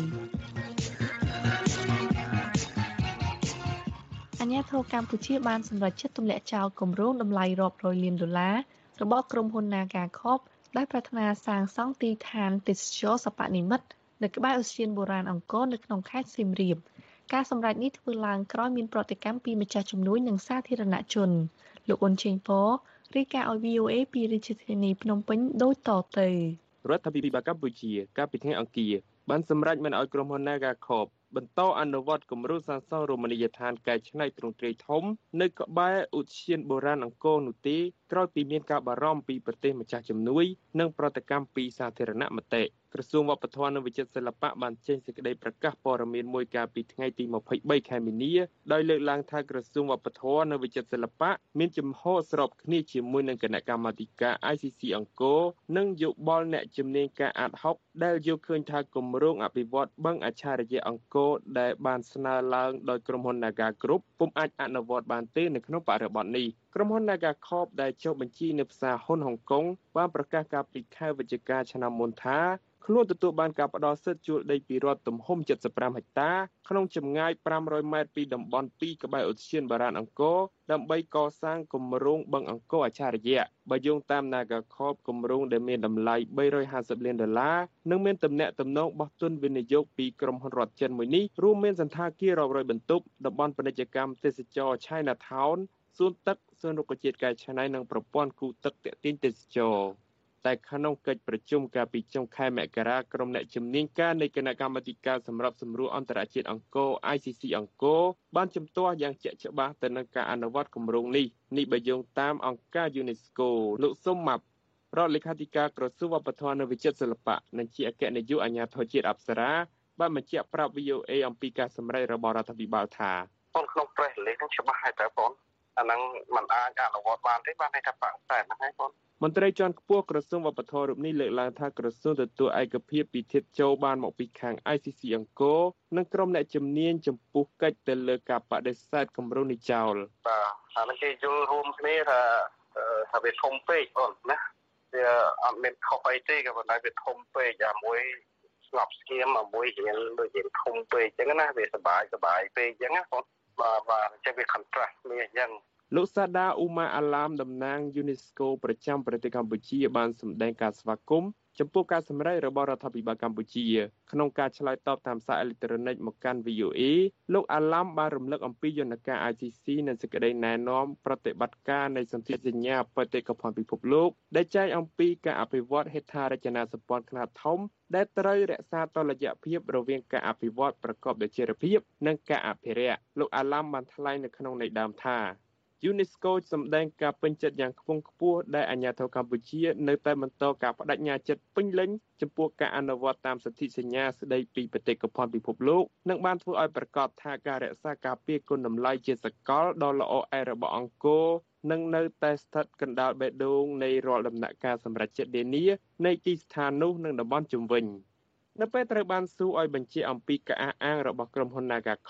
អាជ្ញាធរកម្ពុជាបានសម្រេចចិត្តទម្លាក់ចោលគម្រោងតម្លៃរាប់រយលានដុល្លាររបស់ក្រុមហ៊ុន Naga Corp ដែលប្រាថ្នាសាងសង់ទីឋានទេសចរណ៍សិប្បនិម្មិតនៅក្បែរឧទ្យានបុរាណអង្គរនៅក្នុងខេត្តសៀមរាបការសម្រេចនេះធ្វើឡើងក្រោយមានប្រតិកម្មពីម្ចាស់ជំនួយនិងសាធារណជនលោកអ៊ុនឆេងប៉រាយការណ៍ឲ្យ វី អូ เอ ពីរាជធានីភ្នំពេញដូចតទៅរដ្ឋាភិបាលកម្ពុជាកាលពីថ្ងៃអង្គារបានសម្រេចមិនឲ្យក្រុមហ៊ុន Naga Corp បន្តអនុវត្តគម្រោងសាងសង់រមណីយដ្ឋានកែច្នៃទ្រង់ទ្រាយធំនៅក្បែរឧទ្យានបុរាណអង្គរនោះទេក្រោយពីមានការបារម្ភពីប្រទេសម្ចាស់ជំនួយនិងប្រតិកម្មពីសាធារណមតិក្រសួងវប្បធម៌និងវិចិត្រសិល្បៈបានចេញសេចក្តីប្រកាសព័ត៌មានមួយកាលពីថ្ងៃទីម្ភៃបីខែមីនាដោយលើកឡើងថាក្រសួងវប្បធម៌និងវិចិត្រសិល្បៈមានជំហរស្របគ្នាជាមួយនឹងគណៈកម្មាធិការ ไอ ซี ซี អង្គរនិងយោបល់អ្នកជំនាញការអាតហុកដែលយល់ឃើញថាគម្រោងអភិវឌ្ឍបឹងអច្ឆរិយៈអង្គរដែលបានស្នើឡើងដោយក្រុមហ៊ុន Naga Group ពុំអាចអនុវត្តបានទេនៅក្នុងបរិបទនេះក្រុមហ៊ុន Naga Corp ដែលចុះបញ្ជីនៅផ្សារហ៊ុនហុងកុងបានប្រកាសកាលពីខែវិច្ឆិកាឆ្នាំមុនថាខ្លួនទទួលបានការផ្ដល់សិទ្ធិជួលដីពីរដ្ឋទំហំเจ็ดสิบห้าហិកតាក្នុងចម្ងាយห้าร้อยម៉ែត្រពីតំបន់ពីរក្បែរឧទ្យានបុរាណអង្គរដើម្បីកសាងគម្រោងបឹងអង្គរអច្ឆរិយៈបើយោងតាម Naga Corp គម្រោងដែលមានតម្លៃបីរយห้าสิบលានដុល្លារនិងមានទំនាក់ទំនងបោះទុនវិនិយោគពីក្រុមហ៊ុនរដ្ឋចិនមួយនេះរួមមានសន្តាគាររាប់រយបន្ទប់តំបន់ពាណិជ្ជកម្មទេសចរ China Town សួនទឹកសួនរុក្ខជាតិកែច្នៃនិងប្រព័ន្ធគូទឹកទាក់ទាញទេសចរតែក្នុងកិច្ចប្រជុំកាលពីចុងខែមករាក្រុមអ្នកជំនាញការនៃគណៈកម្មាធិការសម្រាប់សម្រួលអន្តរជាតិអង្គរ ไอ ซี ซี អង្គរបានជំទាស់យ៉ាងជាក់ច្បាស់ទៅនឹងការអនុវត្តគម្រោងនេះនេះបើយោងតាមអង្គការ UNESCO លោកសុំម៉ាប់រដ្ឋលេខាធិការក្រសួងវប្បធម៌និងវិចិត្រសិល្បៈនិងជាអគ្គនាយកអាជ្ញាធរជាតិអប្សរាបានបញ្ជាក់ប្រាប់ វី អូ เอ អំពីការសម្រេចរបស់រដ្ឋាភិបាលថាក្នុងប្រេសលេខនឹងច្បាស់ហើយតើបងអាហ្នឹងมันអាចអនុវត្តបានទេបានតែថាបាក់តែហ្នឹងហើយបងមន្ត្រីជាន់ខ្ពស់ក្រសួងវប្បធម៌រូបនេះលើកឡើងថាក្រសួងទទួលឯកភាពពីធាតុចូលបានមកពីខាង ไอ ซี ซี អង្គរនិងក្រុមអ្នកជំនាញចំពោះកិច្ចទៅលើការបដិសេធគម្រោងនេះចោលបាទអានេះគេយល់រួមគ្នាថាថាវាធំពេកបងណាវាអត់មានខុសអីទេក៏ប៉ុន្តែវាធំពេកអាមួយស្ងប់ស្ងៀមអាមួយរៀងដូចជាធំពេកអញ្ចឹងណាវាសบายសบายពេកអញ្ចឹងណាបងបាទបាទអញ្ចឹងវា contrast គ្នាអញ្ចឹងលោកសាដាអ៊ូម៉ាអាឡាមតំណាង UNESCO ប្រចាំប្រទេសកម្ពុជាបានសម្ដែងការស្វាគមន៍ចំពោះការសម្រេចរបស់រដ្ឋាភិបាលកម្ពុជាក្នុងការឆ្លើយតបតាមសារអេឡិចត្រូនិកមកកាន់ វី អូ เอ លោកអាឡាមបានរំលឹកអំពីយន្តការ ไอ ซี ซี និងសេចក្តីណែនាំប្រតិបត្តិការនៃសន្ធិសញ្ញាបេតិកភណ្ឌពិភពលោកដែលចែងអំពីការអភិវឌ្ឍហេដ្ឋារចនាសម្ព័ន្ធខ្នាតធំដែលត្រូវរក្សាតុល្យភាពរវាងការអភិវឌ្ឍប្រកបដោយចីរភាពនិងការអភិរក្សលោកអាឡាមបានថ្លែងនៅក្នុងន័យដើមថា UNESCO សម្ដែងការពេញចិត្តយ៉ាងខ្ពង់ខ្ពស់ដែលអាជ្ញាធរកម្ពុជានៅតែបន្តការបដិញ្ញាចិត្តពេញលេញចំពោះការអនុវត្តតាមសន្ធិសញ្ញាស្តីពីបេតិកភណ្ឌពិភពលោកនិងបានធ្វើឲ្យប្រកាសថាការរក្សាការពារគុណតម្លៃជាសកលដ៏ល្អឯករបស់អង្គរនឹងនៅតែស្ថិតកណ្ដាលបេះដូងនៃរាល់ដំណាក់កាលសម្រេចចិត្តនានានៃទីស្ថាននោះនិងតំបន់ជុំវិញនៅពេលត្រូវបានសួរឲ្យបញ្ជាក់អំពីការអះអាងរបស់ក្រុមហ៊ុន Naga Corp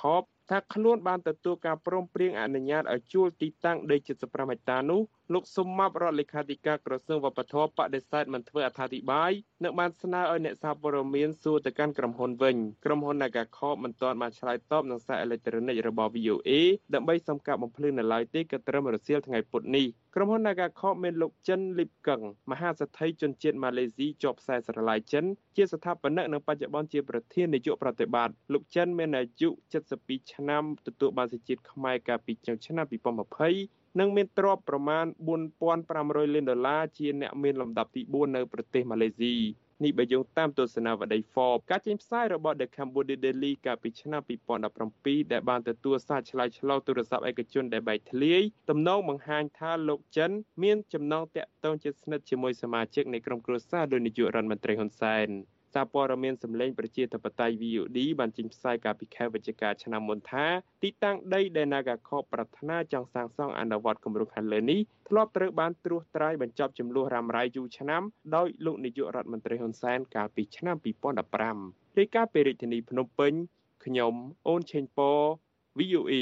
ថាខ្លួនបានទទួលការព្រមព្រៀងអនុញ្ញាតឲ្យជួលទីតាំងដីជិតសិបប្រាំហិកតានោះលោកសុំម៉ាប់រដ្ឋលេខាធិការក្រសួងវប្បធម៌បដិសេធមិនធ្វើអត្ថាធិប្បាយនិងបានស្នើឲ្យអ្នកសារព័ត៌មានសួរទៅកាន់ក្រុមហ៊ុនវិញក្រុមហ៊ុន Nagacorp មិនទាន់បានឆ្លើយតបនឹងសារអេឡិចត្រូនិករបស់ វី អូ អេ ដើម្បីសុំការបំភ្លឺនៅឡើយទេក៏ត្រឹមរសៀលថ្ងៃពុធនេះក្រុមហ៊ុន Nagacorp មានលោកចិនលីបកឹងមហាសេដ្ឋីជនជាតិម៉ាឡេស៊ីជាប់ខ្សែស្រឡាយចិនជាស្ថាបនិកនិងបច្ចុប្បន្នជាប្រធាននាយកប្រតិបត្តិលោកចិនមានអាយុចិតសិបពីរឆ្នាំទទួលបានសេចក្ដីខ្មែរកាលពីឆ្នាំពីរពាន់ម្ភៃនិងមានទ្រព្យប្រមាណបួនពាន់ប្រាំរយលានដុល្លារជាអ្នកមានលំដាប់ទីបួននៅប្រទេសម៉ាឡេស៊ីនេះបើយោងតាមទស្សនាវដ្តី Forbes ការចេញផ្សាយរបស់ The Cambodia Daily កាលពីឆ្នាំពីរពាន់ដប់ប្រាំពីរដែលបានទទួលសារឆ្លើយឆ្លងទូរស័ព្ទឯកជនដែលបែកធ្លាយទំនងបង្ហាញថាលោកចិនមានចំណងតាក់ទងជិតស្និទ្ធជាមួយសមាជិកនៃក្រុមគ្រួសារលោកនាយករដ្ឋមន្ត្រីហ៊ុនសែនសារព័ត៌មានសម្លេងប្រជាធិបតេយ្យ វី អូ ឌី បានចេញផ្សាយកាលពីខែវិច្ឆិកាឆ្នាំមុនថាទីតាំងដីដែល Nagacorp ប្រាថ្នាចង់សាងសង់អនុវត្តគម្រោងខាងលើនេះធ្លាប់ត្រូវបានត្រួសត្រាយបញ្ចប់ចំនួនរ៉ាំរ៉ៃយូរឆ្នាំដោយលោកនាយករដ្ឋមន្ត្រីហ៊ុនសែនកាលពីឆ្នាំពីរពាន់ដប់ប្រាំរាយការណ៍ពីរាជធានីភ្នំពេញខ្ញុំអូនឆេងប៉ វី អូ អេ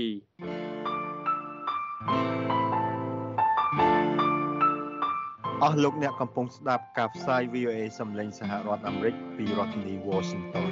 អស់លោកអ្នកកំពុងស្ដាប់ការផ្សាយ វី អូ អេ សំឡេងសហរដ្ឋអាមេរិកពីរដ្ឋធានី Washington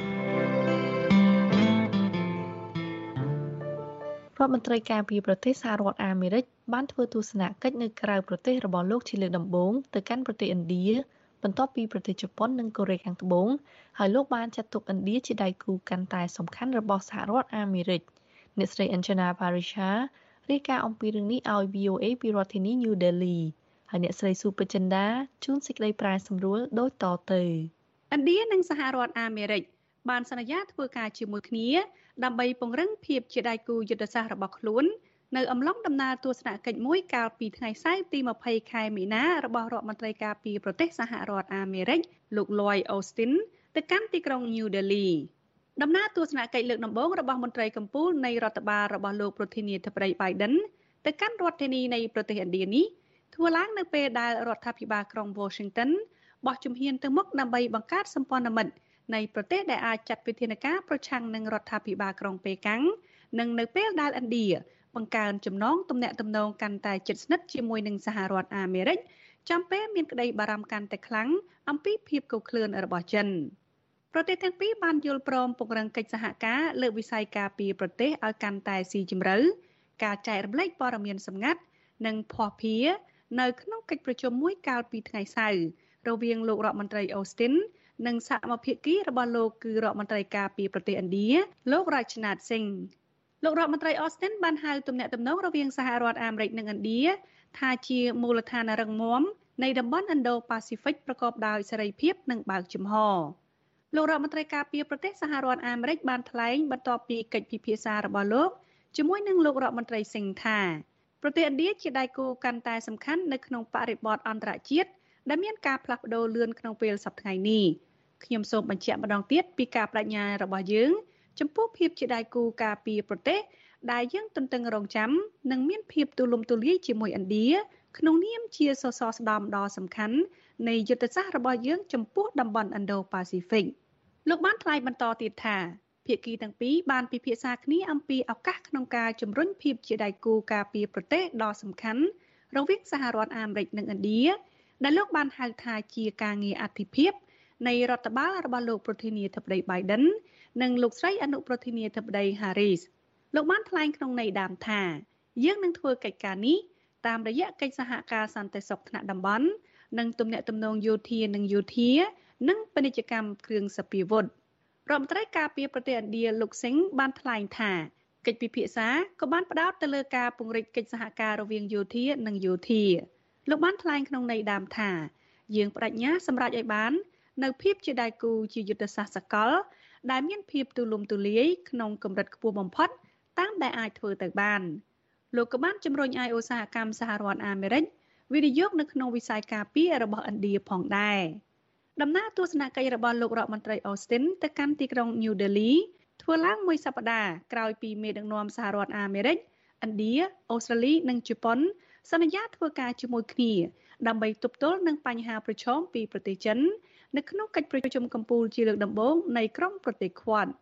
រដ្ឋមន្ត្រីការពារប្រទេសសហរដ្ឋអាមេរិកបានធ្វើទស្សនកិច្ចនៅក្រៅប្រទេសរបស់លោកជាលើកដំបូងទៅកាន់ប្រទេសឥណ្ឌាបន្ទាប់ពីប្រទេសជប៉ុននិងកូរ៉េខាងត្បូងហើយលោកបានចាត់ទុកឥណ្ឌាជាដៃគូកាន់តែសំខាន់របស់សហរដ្ឋអាមេរិកអ្នកស្រី Anjana Parisha រាយការណ៍អំពីរឿងនេះឲ្យ វី អូ អេ ពីរដ្ឋធានី New Delhiហើយអ្នកស្រីស៊ូពេជ្រចិន្តាជួនសេចក្តីប្រែសម្រួលដូចតទៅឥណ្ឌានិងសហរដ្ឋអាមេរិកបានសន្យាធ្វើការជាមួយគ្នាដើម្បីពង្រឹងភាពជាដៃគូយុទ្ធសាស្ត្ររបស់ខ្លួននៅអំឡុងដំណើរទស្សនកិច្ចមួយកាលពីថ្ងៃសៅរ៍ទីម្ភៃខែមីនារបស់រដ្ឋមន្ត្រីការពារប្រទេសសហរដ្ឋអាមេរិកលោក Lloyd Austin ទៅកាន់ទីក្រុង New Delhi ដំណើរទស្សនកិច្ចលើកដំបូងរបស់មន្ត្រីកម្ពុជានៃរដ្ឋបាលរបស់លោកប្រធានាធិបតី Biden ទៅកាន់រដ្ឋធានីនៃប្រទេសឥណ្ឌានេះធ្វើឡើងនៅពេលដែលរដ្ឋាភិបាលក្រុង Washington បោះជំហានទៅមុខដើម្បីបង្កើតសម្ព័ន្ធមិត្តនៃប្រទេសដែលអាចចាត់វិធានការប្រឆាំងនឹងរដ្ឋាភិបាលក្រុងប៉េកាំងនិងនៅពេលដែលឥណ្ឌាបង្កើនចំណងទំនាក់ទំនងកាន់តែជិតស្និទ្ធជាមួយនឹងសហរដ្ឋអាមេរិកចំពេលមានក្តីបារម្ភកាន់តែខ្លាំងអំពីភាពកុឃ្លឿនរបស់ចិនប្រទេសទាំងពីរបានយល់ព្រមពង្រឹងកិច្ចសហការលើវិស័យការពារប្រទេសឲ្យកាន់តែស៊ីជម្រៅការចែករំលែកព័ត៌មានសម្ងាត់និងភស្តុភារនៅក្នុងកិច្ចប្រជុំមួយកាលពីថ្ងៃសៅរ៍រវាងលោករដ្ឋមន្ត្រី Austin និងសមភាគីរបស់លោកគឺរដ្ឋមន្ត្រីការពារប្រទេសឥណ្ឌាលោក Rajnath Singh លោករដ្ឋមន្ត្រី Austin បានហៅទំនាក់ទំនងរវាងសហរដ្ឋអាមេរិកនិងឥណ្ឌាថាជាមូលដ្ឋានរឹងមាំនៃតំបន់ Indo-Pacific ប្រកបដោយសេរីភាពនិងបើកចំហលោករដ្ឋមន្ត្រីការពារប្រទេសសហរដ្ឋអាមេរិកបានថ្លែងបន្ទាប់ពីកិច្ចពិភាក្សារបស់លោកជាមួយនឹងលោករដ្ឋមន្ត្រី Singh ថាប្រទេសឥណ្ឌាជាដៃគូកាន់តែសំខាន់នៅក្នុងបរិបទអន្តរជាតិដែលមានការផ្លាស់ប្ដូរលឿនក្នុងពេលសប្តាហ៍នេះខ្ញុំសូមបញ្ជាក់ម្ដងទៀតពីការបដិញ្ញារបស់យើងចំពោះភាពជាដៃគូការពារប្រទេសដែលយើងទន្ទឹងរង់ចាំនិងមានភាពទូលំទូលាយជាមួយឥណ្ឌាក្នុងនាមជាសសរស្តម្ភដ៏សំខាន់នៃយុទ្ធសាស្ត្ររបស់យើងចំពោះតំបន់ Indo-Pacific លោកបានថ្លែងបន្តទៀតថាភាគីទាំងពីរបានពិភាក្សាគ្នាអំពីឱកាសក្នុងការជំរុញភាពជាដៃគូការពារប្រទេសដ៏សំខាន់រវាងសហរដ្ឋអាមេរិកនិងឥណ្ឌាដែលលោកបានហៅថាជាការងារអធិភាពនៃរដ្ឋបាលរបស់លោកប្រធានាធិបតី Biden និងលោកស្រីអនុប្រធានាធិបតី Harris លោកបានថ្លែងក្នុងន័យដើមថាយើងនឹងធ្វើកិច្ចការនេះតាមរយៈកិច្ចសហការសន្តិសុខថ្នាក់តំបន់និងទំនាក់ទំនងយោធានិងយោធានិងពាណិជ្ជកម្មគ្រឿងសព្វាវុធរដ្ឋមន្ត្រីការពារប្រទេសឥណ្ឌាលោកសិងបានថ្លែងថាកិច្ចពិភាក្សាក៏បានផ្ដោតទៅលើការពង្រីកកិច្ចសហការរវាងយោធានិងយោធាលោកបានថ្លែងក្នុងន័យដើមថាយើងបដិញ្ញាសម្រេចឲ្យបាននៅភាពជាដៃគូជាយុទ្ធសាស្ត្រសកលដែលមានភាពទូលំទូលាយក្នុងកម្រិតខ្ពស់បំផុតតាមដែលអាចធ្វើទៅបានលោកក៏បានជំរុញឲ្យឧស្សាហកម្មសហរដ្ឋអាមេរិកវិនិយោគនៅក្នុងវិស័យការពាររបស់ឥណ្ឌាផងដែរដំណើរទស្សនកិច្ចរបស់លោករដ្ឋមន្ត្រី Austin ទៅកាន់ទីក្រុង New Delhi ធ្វើឡើងមួយសប្តាហ៍ក្រោយពីមេដឹកនាំសហរដ្ឋអាមេរិកឥណ្ឌាអូស្ត្រាលីនិងជប៉ុនសន្យាធ្វើការជាមួយគ្នាដើម្បីទប់ទល់នឹងបញ្ហាប្រឈមពីប្រទេសចិននៅក្នុងកិច្ចប្រជុំកំពូលជាលើកដំបូងនៃក្រុមប្រទេស Quad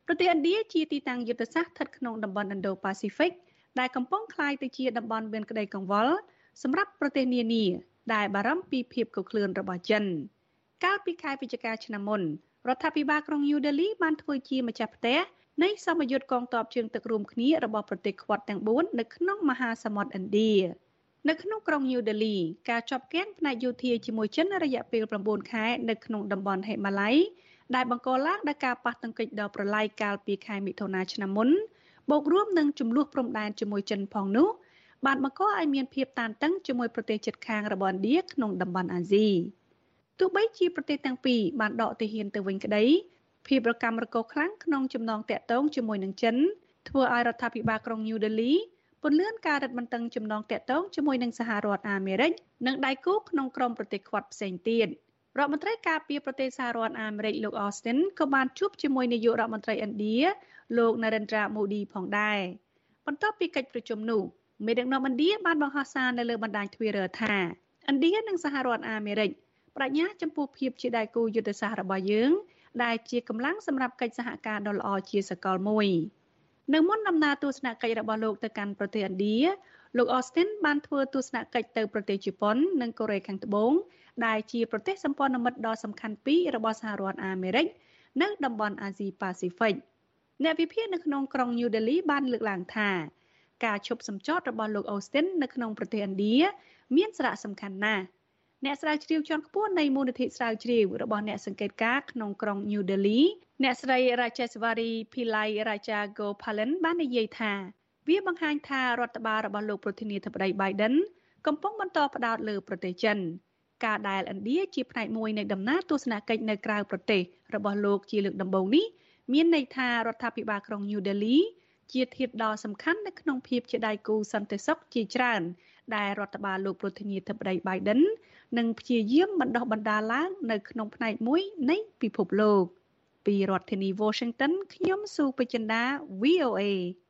ប្រទេសឥណ្ឌាជាទីតាំងយុទ្ធសាស្ត្រស្ថិតក្នុងតំបន់ Indo-Pacific ដែលកំពុងក្លាយទៅជាតំបន់មានក្តីកង្វល់សម្រាប់ប្រទេសនានាដែលបារម្ភពីភាពកក្លឿនរបស់ចិនកាលពីខែវិច្ឆិកាឆ្នាំមុនរដ្ឋាភិបាលក្រុង New Delhi បានធ្វើជាម្ចាស់ផ្ទះនៃសមយុទ្ធកងទ័ពជើងទឹករួមគ្នារបស់ប្រទេសខ្វាត់ទាំងបួននៅក្នុងមហាសមុទ្រឥណ្ឌានៅក្នុងក្រុង New Delhi ការជាប់គាំងផ្នែកយោធាជាមួយចិនរយៈពេល9ខែនៅក្នុងតំបន់ហេម៉ាឡៃដែលបង្កឡើងដោយការប៉ះទង្គិចដ៏ប្រឡាយកាលពីខែមិថុនាឆ្នាំមុនបូករួមនឹងចំនួនព្រំដែនជាមួយចិនផងនោះបានបង្កឲ្យមានភាពតានតឹងជាមួយប្រទេសជិតខាងរបស់ឥណ្ឌាក្នុងតំបន់អាស៊ីទោះបីជាប្រទេសទាំងពីរបានដកទាហានទៅវិញក្តីភាពរកម្មរកូសខ្លាំងក្នុងចំណងតាក់ទងជាមួយនឹងចិនធ្វើឲ្យរដ្ឋាភិបាលក្រុង New Delhi ពន្លឿនការរឹតបន្តឹងចំណងតាក់ទងជាមួយនឹងសហរដ្ឋអាមេរិកនិងដៃគូក្នុងក្រុមប្រទេសខ្វាត់ផ្សេងទៀតរដ្ឋមន្ត្រីការពារប្រទេសសហរដ្ឋអាមេរិកលោក Austin ក៏បានជួបជាមួយនាយករដ្ឋមន្ត្រីឥណ្ឌាលោក Narendra Modi ផងដែរបន្ទាប់ពីកិច្ចប្រជុំនោះមេដឹកនាំឥណ្ឌាបានបង្ហោះសារនៅលើបណ្ដាញ Twitter ថាឥណ្ឌានិងសហរដ្ឋអាមេរិកបញ្ញាចំពោះភាពជាដៃគូយុទ្ធសាស្ត្ររបស់យើងដែលជាកម្លាំងសម្រាប់កិច្ចសហការដ៏ល្អជាសកលមួយនៅមុនដំណើរទស្សនកិច្ចរបស់លោកទៅកាន់ប្រទេសឥណ្ឌាលោក Austin បានធ្វើទស្សនកិច្ចទៅប្រទេសជប៉ុននិងកូរ៉េខាងត្បូងដែលជាប្រទេសសម្ព័ន្ធមិត្តដ៏សំខាន់ពីររបស់សហរដ្ឋអាមេរិកនៅតំបន់អាស៊ីប៉ាស៊ីហ្វិកអ្នកវិភាគនៅក្នុងក្រុង New Delhi បានលើកឡើងថាការឈប់សម្ចតរបស់លោក Austin នៅក្នុងប្រទេសឥណ្ឌាមានសារៈសំខាន់ណាស់អ្នកស្រាវជ្រាវជាន់ខ្ពស់នៃមូលនិធិស្រាវជ្រាវរបស់អ្នកសង្កេតការណ៍ក្នុងក្រុង New Delhi អ្នកស្រី Rajeshwari Pillai Rajagopalan បាននិយាយថាវាបង្ហាញថារដ្ឋបាលរបស់លោកប្រធានាធិបតី Biden កំពុងបន្តផ្ដោតលើប្រទេសចិនការដែលឥណ្ឌាជាផ្នែកមួយនៃដំណើរទស្សនកិច្ចនៅក្រៅប្រទេសរបស់លោកជាលើកដំបូងនេះមានន័យថារដ្ឋាភិបាលក្រុង New Delhi ជាធាតុដ៏សំខាន់នៅក្នុងភាពជាដៃគូសន្តិសុខជាច្រើនដែលរដ្ឋបាលលោកប្រធានាធិបតី Biden នឹងព្យាយាមបណ្ដុះបណ្ដាលឡើងនៅក្នុងផ្នែកមួយនៃពិភពលោកពីរដ្ឋធានី Washington ខ្ញុំស៊ូពេជ្ជន្តា វី អូ เอ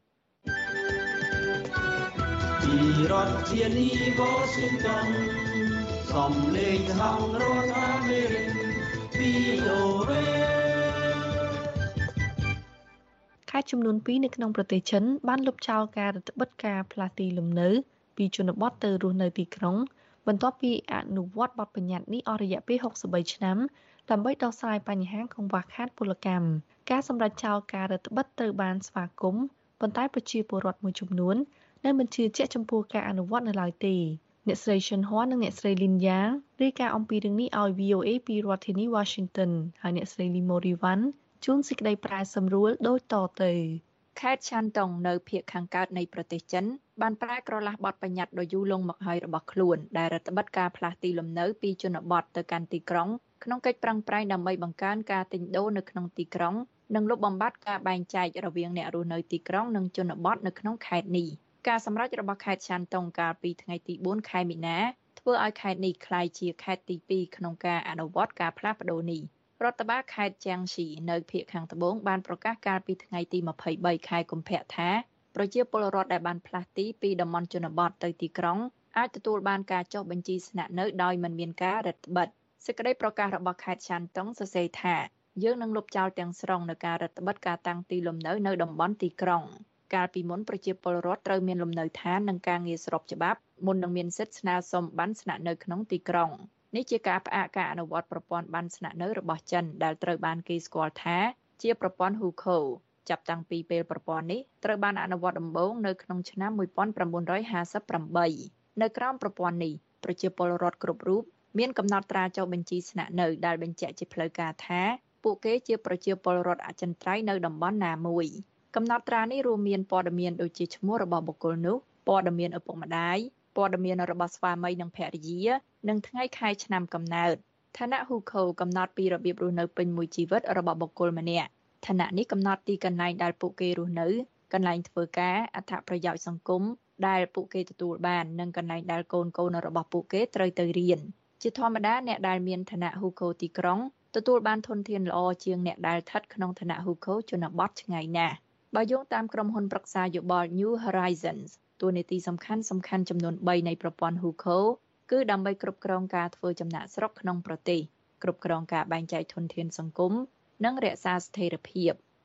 ពីរដ្ឋធានី Washington សំឡេងហៅរដ្ឋអាមេរិក វី អូ เอខេត្តចំនួនពីរនៅក្នុងប្រទេសចិនបានលុបចោលការរដ្ឋបិទការផ្លាស់ទីលំនៅពីជនបទទៅរស់នៅទីក្រុងបន្ទាប់ពីអនុវត្តបទបញ្ញត្តិនេះអស់រយៈពេលហុកសិបបីឆ្នាំដើម្បីដោះស្រាយបញ្ហាកង្វះខាតពលកម្មការសម្រេចចោលការរដ្ឋបិទត្រូវបានស្វាគមន៍ប៉ុន្តែប្រជាពលរដ្ឋមួយចំនួននៅមិនជឿជាក់ចំពោះការអនុវត្តនៅឡើយទេអ្នកស្រីឈិនហួរនិងអ្នកស្រីលីនយ៉ាងរាយការណ៍អំពីរឿងនេះឲ្យ វី អូ เอ ពីរដ្ឋធានី Washington ហើយអ្នកស្រីលីម៉ូរីវ៉ាន់ជួនសេចក្តីប្រែសម្រួលដូចតទៅខេត្តឆានតុងនៅភាគខាងកើតនៃប្រទេសចិនបានប្រែក្រឡាស់បទបញ្ញត្តិដ៏យូរលង់មកហើយរបស់ខ្លួនដែលរដ្ឋបិទការផ្លាស់ទីលំនៅពីជនបទទៅកាន់ទីក្រុងក្នុងកិច្ចប្រឹងប្រែងដើម្បីបង្កើនការទិញដូរនៅក្នុងទីក្រុងនិងលុបបំបាត់ការបែងចែករវាងអ្នករស់នៅទីក្រុងនិងជនបទនៅក្នុងខេត្តនេះការសម្រេចរបស់ខេត្តឆានតុងកាលពីថ្ងៃទីបួនខែមីនាធ្វើឲ្យខេត្តនេះក្លាយជាខេត្តទីពីរក្នុងការអនុវត្តការផ្លាស់ប្ដូរនេះរដ្ឋបាលខេត្តជាងស៊ីនៅភាគខាងត្បូងបានប្រកាសកាលពីថ្ងៃទីម្ភៃបីខែកុម្ភៈថាប្រជាពលរដ្ឋដែលបានផ្លាស់ទីពីតំបន់ជនបទទៅទីក្រុងអាចទទួលបានការចុះបញ្ជីស្នាក់នៅដោយមិនមានការរឹតបន្តឹងសេចក្តីប្រកាសរបស់ខេត្តឆានតុងសរសេរថាយើងនឹងលុបចោលទាំងស្រុងនូវការរឹតបន្តឹងការតាំងទីលំនៅនៅតំបន់ទីក្រុងកាលពីមុនប្រជាពលរដ្ឋត្រូវមានលំនៅឋាននិងការងារស្របច្បាប់មុននឹងមានសិទ្ធិស្នើសុំប័ណ្ណស្នាក់នៅក្នុងទីក្រុងនេះជាការផ្អាកការអនុវត្តប្រព័ន្ធប័ណ្ណស្នាក់នៅរបស់ចិនដែលត្រូវបានគេស្គាល់ថាជាប្រព័ន្ធ Hukou ចាប់តាំងពីពេលប្រព័ន្ធនេះត្រូវបានអនុវត្តដំបូងនៅក្នុងឆ្នាំmột nghìn chín trămห้าสิบแปดនៅក្រោមប្រព័ន្ធនេះប្រជាពលរដ្ឋគ្រប់រូបមានកំណត់ត្រាចុះបញ្ជីស្នាក់នៅដែលបញ្ជាក់ជាផ្លូវការថាពួកគេជាប្រជាពលរដ្ឋអចិន្ត្រៃយ៍នៅតំបន់ណាមួយកំណត់ត្រានេះរួមមានព័ត៌មានដូចជាឈ្មោះរបស់បុគ្គលនោះព័ត៌មានឪពុកម្ដាយព័ត៌មានរបស់ស្វាមីនិងភរិយានិងថ្ងៃខែឆ្នាំកំណើតឋានៈ Hukou កំណត់ពីរបៀបរស់នៅពេញមួយជីវិតរបស់បុគ្គលម្នាក់ឋានៈនេះកំណត់ទីកន្លែងដែលពួកគេរស់នៅកន្លែងធ្វើការអត្ថប្រយោជន៍សង្គមដែលពួកគេទទួលបាននិងកន្លែងដែលកូនកូនរបស់ពួកគេត្រូវទៅរៀនជាធម្មតាអ្នកដែលមានឋានៈ Hukou ទីក្រុងទទួលបានធនធានល្អជាងអ្នកដែលស្ថិតក្នុងឋានៈ Hukou ជនបទឆ្ងាយណាស់បើយោងតាមក្រុមហ៊ុនប្រឹក្សាយោបល់ New Horizons តួនាទីសំខាន់សំខាន់ចំនួនបីនៃប្រព័ន្ធ Hukou គឺដើម្បីគ្រប់គ្រងការធ្វើចំណាកស្រុកក្នុងប្រទេសគ្រប់គ្រងការបែងចែកធនធានសង្គមនិងរក្សាស្ថិរភាព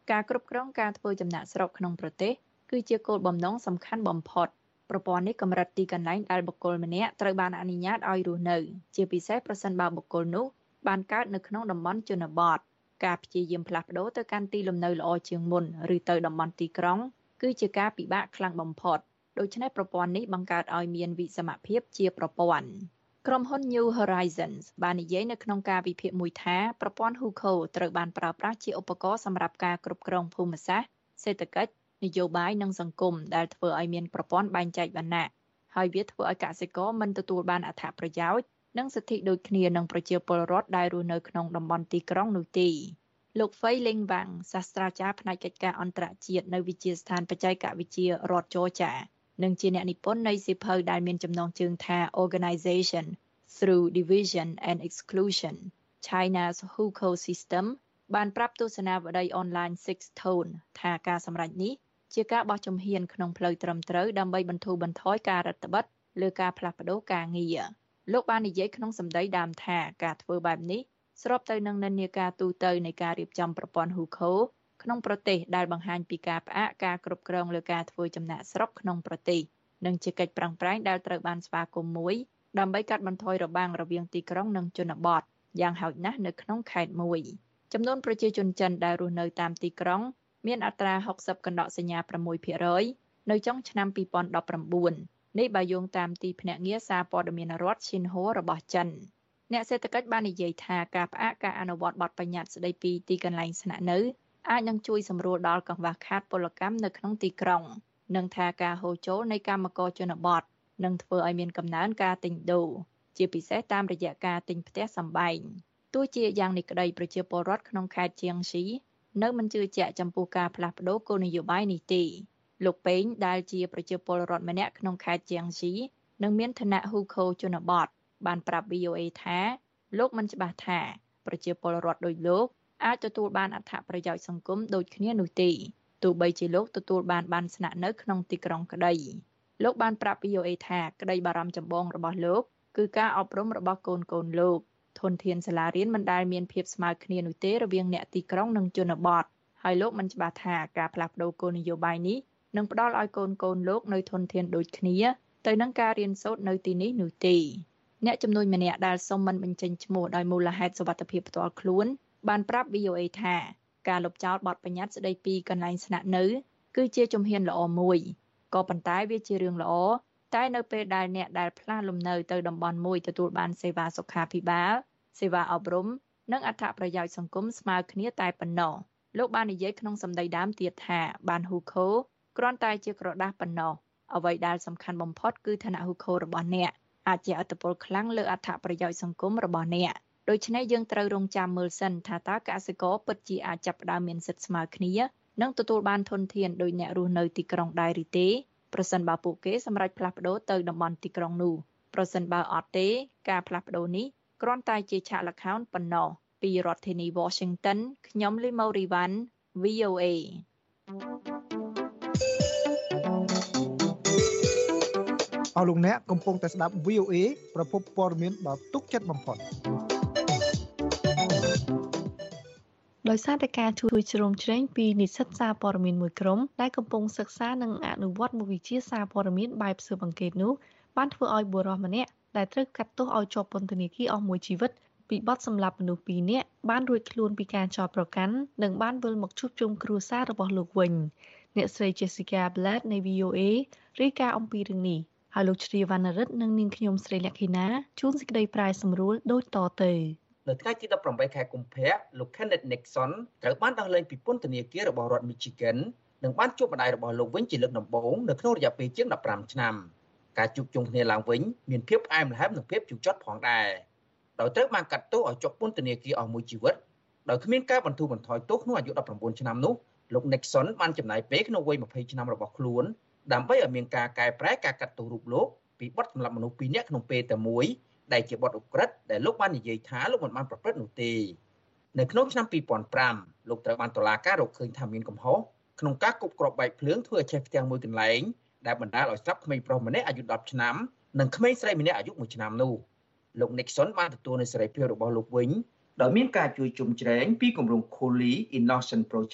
ការគ្រប់គ្រងការធ្វើចំណាកស្រុកក្នុងប្រទេសគឺជាគោលបំណងសំខាន់បំផុតប្រព័ន្ធនេះកម្រិតទីកន្លែងដែលបុគ្គលម្នាក់ត្រូវបានអនុញ្ញាតឲ្យរស់នៅជាពិសេសប្រសិនបើបុគ្គលនោះបានកើតនៅក្នុងតំបន់ជនបទការព្យាយាមផ្លាស់ប្ដូរទៅកាន់ទីលំនៅល្អជាងមុនឬទៅតំបន់ទីក្រុងគឺជាការពិបាកខ្លាំងបំផុតដូច្នេះប្រព័ន្ធនេះបង្កើតឲ្យមានវិសមភាពជាប្រព័ន្ធក្រុមហ៊ុន New Horizons បាននិយាយនៅក្នុងការវិភាគមួយថាប្រព័ន្ធ Huco ត្រូវបានប្រើប្រាស់ជាឧបករណ៍សម្រាប់ការគ្រប់គ្រងភូមិសាស្ត្រសេដ្ឋកិច្ចនយោបាយនិងសង្គមដែលធ្វើឲ្យមានប្រព័ន្ធបែងចែកវណ្ណៈហើយវាធ្វើឲ្យកសិករមិនទទួលបានអត្ថប្រយោជន៍និងសិទ្ធិដូចគ្នានឹងប្រជាពលរដ្ឋដែលរស់នៅក្នុងតំបន់ទីក្រុងនោះទេលោក Fei Ling Wang សាស្ត្រាចារ្យផ្នែកកិច្ចការអន្តរជាតិនៅវិទ្យាស្ថានបច្ចេកវិទ្យារដ្ឋ Georgia និងជាអ្នកនិពន្ធនៃសៀវភៅដែលមានចំណងជើងថា Organization Through Division and Exclusion China's Huco System បានប្រាប់ទស្សនាវដ្តីអនឡាញ Six Tone ថាការសម្រេចនេះជាការបោះជំហានក្នុងផ្លូវត្រឹមត្រូវដើម្បីបន្ធូរបន្ថយការរឹតបន្តឹងលើការផ្លាស់ប្ដូរការងារលោកបាននិយាយក្នុងសម្ដីដើមថាការធ្វើបែបនេះស្របទៅនឹងនិន្នាការទូទៅនៃការរៀបចំប្រព័ន្ធ Huco ក្នុងប្រទេសដែលបង្ហាញពីការផ្អាកការគ្រប់គ្រងលើការធ្វើចំណាកស្រុកក្នុងប្រទេសនិងជាកិច្ចប្រឹងប្រែងដែលត្រូវបានស្វាគមន៍មួយដើម្បីកាត់បន្ថយរបាំងរវាងទីក្រុងនិងជនបទយ៉ាងហោចណាស់នៅក្នុងខេត្តមួយចំនួនប្រជាជនចិនដែលរស់នៅតាមទីក្រុងមានអត្រាហុកសិបកណ្ដកសញ្ញា ប្រាំមួយភាគរយ នៅចុងឆ្នាំពីរពាន់ដប់ប្រាំបួននេះបើយោងតាមទីភ្នាក់ងារសារព័ត៌មានរដ្ឋ Xinhua របស់ចិនអ្នកសេដ្ឋកិច្ចបាននិយាយថាការផ្អាកការអនុវត្តបទបញ្ញត្តិស្តីពីទីកន្លែងស្នាក់នៅអាចនឹងជួយសម្រួលដល់កង្វះខាតពលកម្មនៅក្នុងទីក្រុងនិងថាការហូរចូលនៃកម្មករជនបទនឹងធ្វើឲ្យមានកំណើនការទិញដូរជាពិសេសតាមរយៈការទិញផ្ទះសម្បែងទោះជាយ៉ាងនេះក្តីប្រជាពលរដ្ឋក្នុងខេត្តជាងស៊ីនៅមិនជឿជាក់ចំពោះការផ្លាស់ប្ដូរគោលនយោបាយនេះទេលោកពេងដែលជាប្រជាពលរដ្ឋម្នាក់ក្នុងខេត្តជាងស៊ីនិងមានឋានៈ Huco ជនបទបានប្រាប់ វី អូ អេ ថាលោកមិនច្បាស់ថាប្រជាពលរដ្ឋដូចលោកអាចទទួលបានអត្ថប្រយោជន៍សង្គមដូចគ្នានោះទេទោះបីជាលោកទទួលបានបានស្នាក់នៅក្នុងទីក្រុងក្តីលោកបានប្រាប់ វី អូ អេ ថាក្តីបារម្ភចម្បងរបស់លោកគឺការអប់រំរបស់កូនកូនលោកធនធានសាលារៀនមិនដែលមានភាពស្មើគ្នានោះទេរវាងអ្នកទីក្រុងនិងជនបទហើយលោកមិនច្បាស់ថាការផ្លាស់ប្ដូរគោលនយោបាយនេះនឹងផ្ដល់ឲ្យកូនកូនលោកនៅធនធានដូចគ្នាទៅនឹងការរៀនសូត្រនៅទីនេះនោះទេអ្នកជំនួយម្នាក់ដែលសុំមិនបញ្ចេញឈ្មោះដោយមូលហេតុសុវត្ថិភាពផ្ទាល់ខ្លួនបានប្រាប់ វី អូ អេ ថាការលុបចោលបទបញ្ញត្តិស្តីពីកន្លែងស្នាក់នៅគឺជាជំហានល្អមួយក៏ប៉ុន្តែវាជារឿងល្អតែនៅពេលដែលអ្នកដែលផ្លាស់លំនៅទៅតំបន់មួយទទួលបានសេវាសុខាភិបាលសេវាអប់រំនិងអត្ថប្រយោជន៍សង្គមស្មើគ្នាតែប៉ុណ្ណោះលោកបាននិយាយក្នុងសម្ដីដើមទៀតថាបាន Huco គ្រាន់តែជាក្រដាសប៉ុណ្ណោះអ្វីដែលសំខាន់បំផុតគឺឋានៈ Huco របស់អ្នកអាចជាឥទ្ធិពលខ្លាំងលើអត្ថប្រយោជន៍សង្គមរបស់អ្នកដូច្នេះយើងត្រូវរងចាំមើលសិនថាតើកសិករពិតជាអាចចាប់ផ្ដើមមានសិទ្ធិស្មើគ្នានិងទទួលបានធនធានដោយអ្នករស់នៅទីក្រុងដែរឬទេប្រសិនបើពួកគេសម្រេចផ្លាស់ប្ដូរទៅតំបន់ទីក្រុងនោះប្រសិនបើអត់ទេការផ្លាស់ប្ដូរនេះគ្រាន់តែជាឆាកល្ខោនប៉ុណ្ណោះពីរដ្ឋធានី Washington ខ្ញុំលីម៉ូរីវ៉ាន់ វី អូ អេអស់លោកអ្នកកំពុងតែស្ដាប់ វី អូ អេ ប្រភពព័ត៌មានដ៏ទុកចិត្តបំផុតដោយសារតែការជួយជ្រោមជ្រែងពីនិស្សិតសារព័ត៌មានមួយក្រុមដែលកំពុងសិក្សានិងអនុវត្តមុខវិជ្ជាសារព័ត៌មានបែបស៊ើបអង្កេតនោះបានធ្វើឲ្យបុរសម្នាក់ដែលត្រូវកាត់ទោសឲ្យជាប់ពន្ធនាគារអស់មួយជីវិតពីបទសម្លាប់មនុស្សពីរនាក់បានរួចខ្លួនពីការចោទប្រកាន់និងបានវិលមកជួបជុំគ្រួសាររបស់លោកវិញអ្នកស្រី Jessica Blatt នៃ វី អូ អេ រាយការណ៍អំពីរឿងនេះហើយលោកជ្រាវណ្ណរិទ្ធនិងនាងខ្ញុំស្រីលក្ខិណាជួនសេចក្តីប្រាយសម្រួលដូចតទៅនៅថ្ងៃទីដប់ប្រាំបីខែកុម្ភៈលោក Kenneth Nixon ត្រូវបានដោះលែងពីពន្ធនាគាររបស់រដ្ឋ Michigan និងបានជួបម្ដាយរបស់លោកវិញជាលើកដំបូងនៅក្នុងរយៈពេលជាងដប់ប្រាំឆ្នាំការជួបជុំគ្នាឡើងវិញមានភាពផ្អែមល្ហែមនិងភាពជូរចត់ផងដែរដោយត្រូវបានកាត់ទោសឲ្យជាប់ពន្ធនាគារអស់មួយជីវិតដោយគ្មានការបន្ធូរបន្ថយទោសក្នុងអាយុដប់ប្រាំបួនឆ្នាំនោះលោក Nixon បានចំណាយពេលក្នុងវ័យម្ភៃឆ្នាំរបស់ខ្លួនដើម្បីឲ្យមានការកែប្រែការកាត់ទោសរូបលោកពីបទសម្លាប់មនុស្សពីរនាក់ក្នុងពេលតែមួយដែលជាបទឧក្រិដ្ឋដែលលោកបាននិយាយថាលោកមិនបានប្រព្រឹត្តនោះទេនៅក្នុងឆ្នាំពីរពាន់ប្រាំលោកត្រូវបានតុលាការរកឃើញថាមានកំហុសក្នុងការគប់គ្រាប់បែកភ្លើងធ្វើឲ្យឆេះផ្ទាំងមួយកន្លែងដែលបណ្ដាលឲ្យស្លាប់ក្មេងប្រុសម្នាក់អាយុដប់ឆ្នាំនិងក្មេងស្រីម្នាក់អាយុមួយឆ្នាំនោះលោក Nixon បានទទួលនូវសេរីភាពរបស់លោកវិញដោយមានការជួយជុំជ្រែងពីគម្រោង Cooley Innocence Project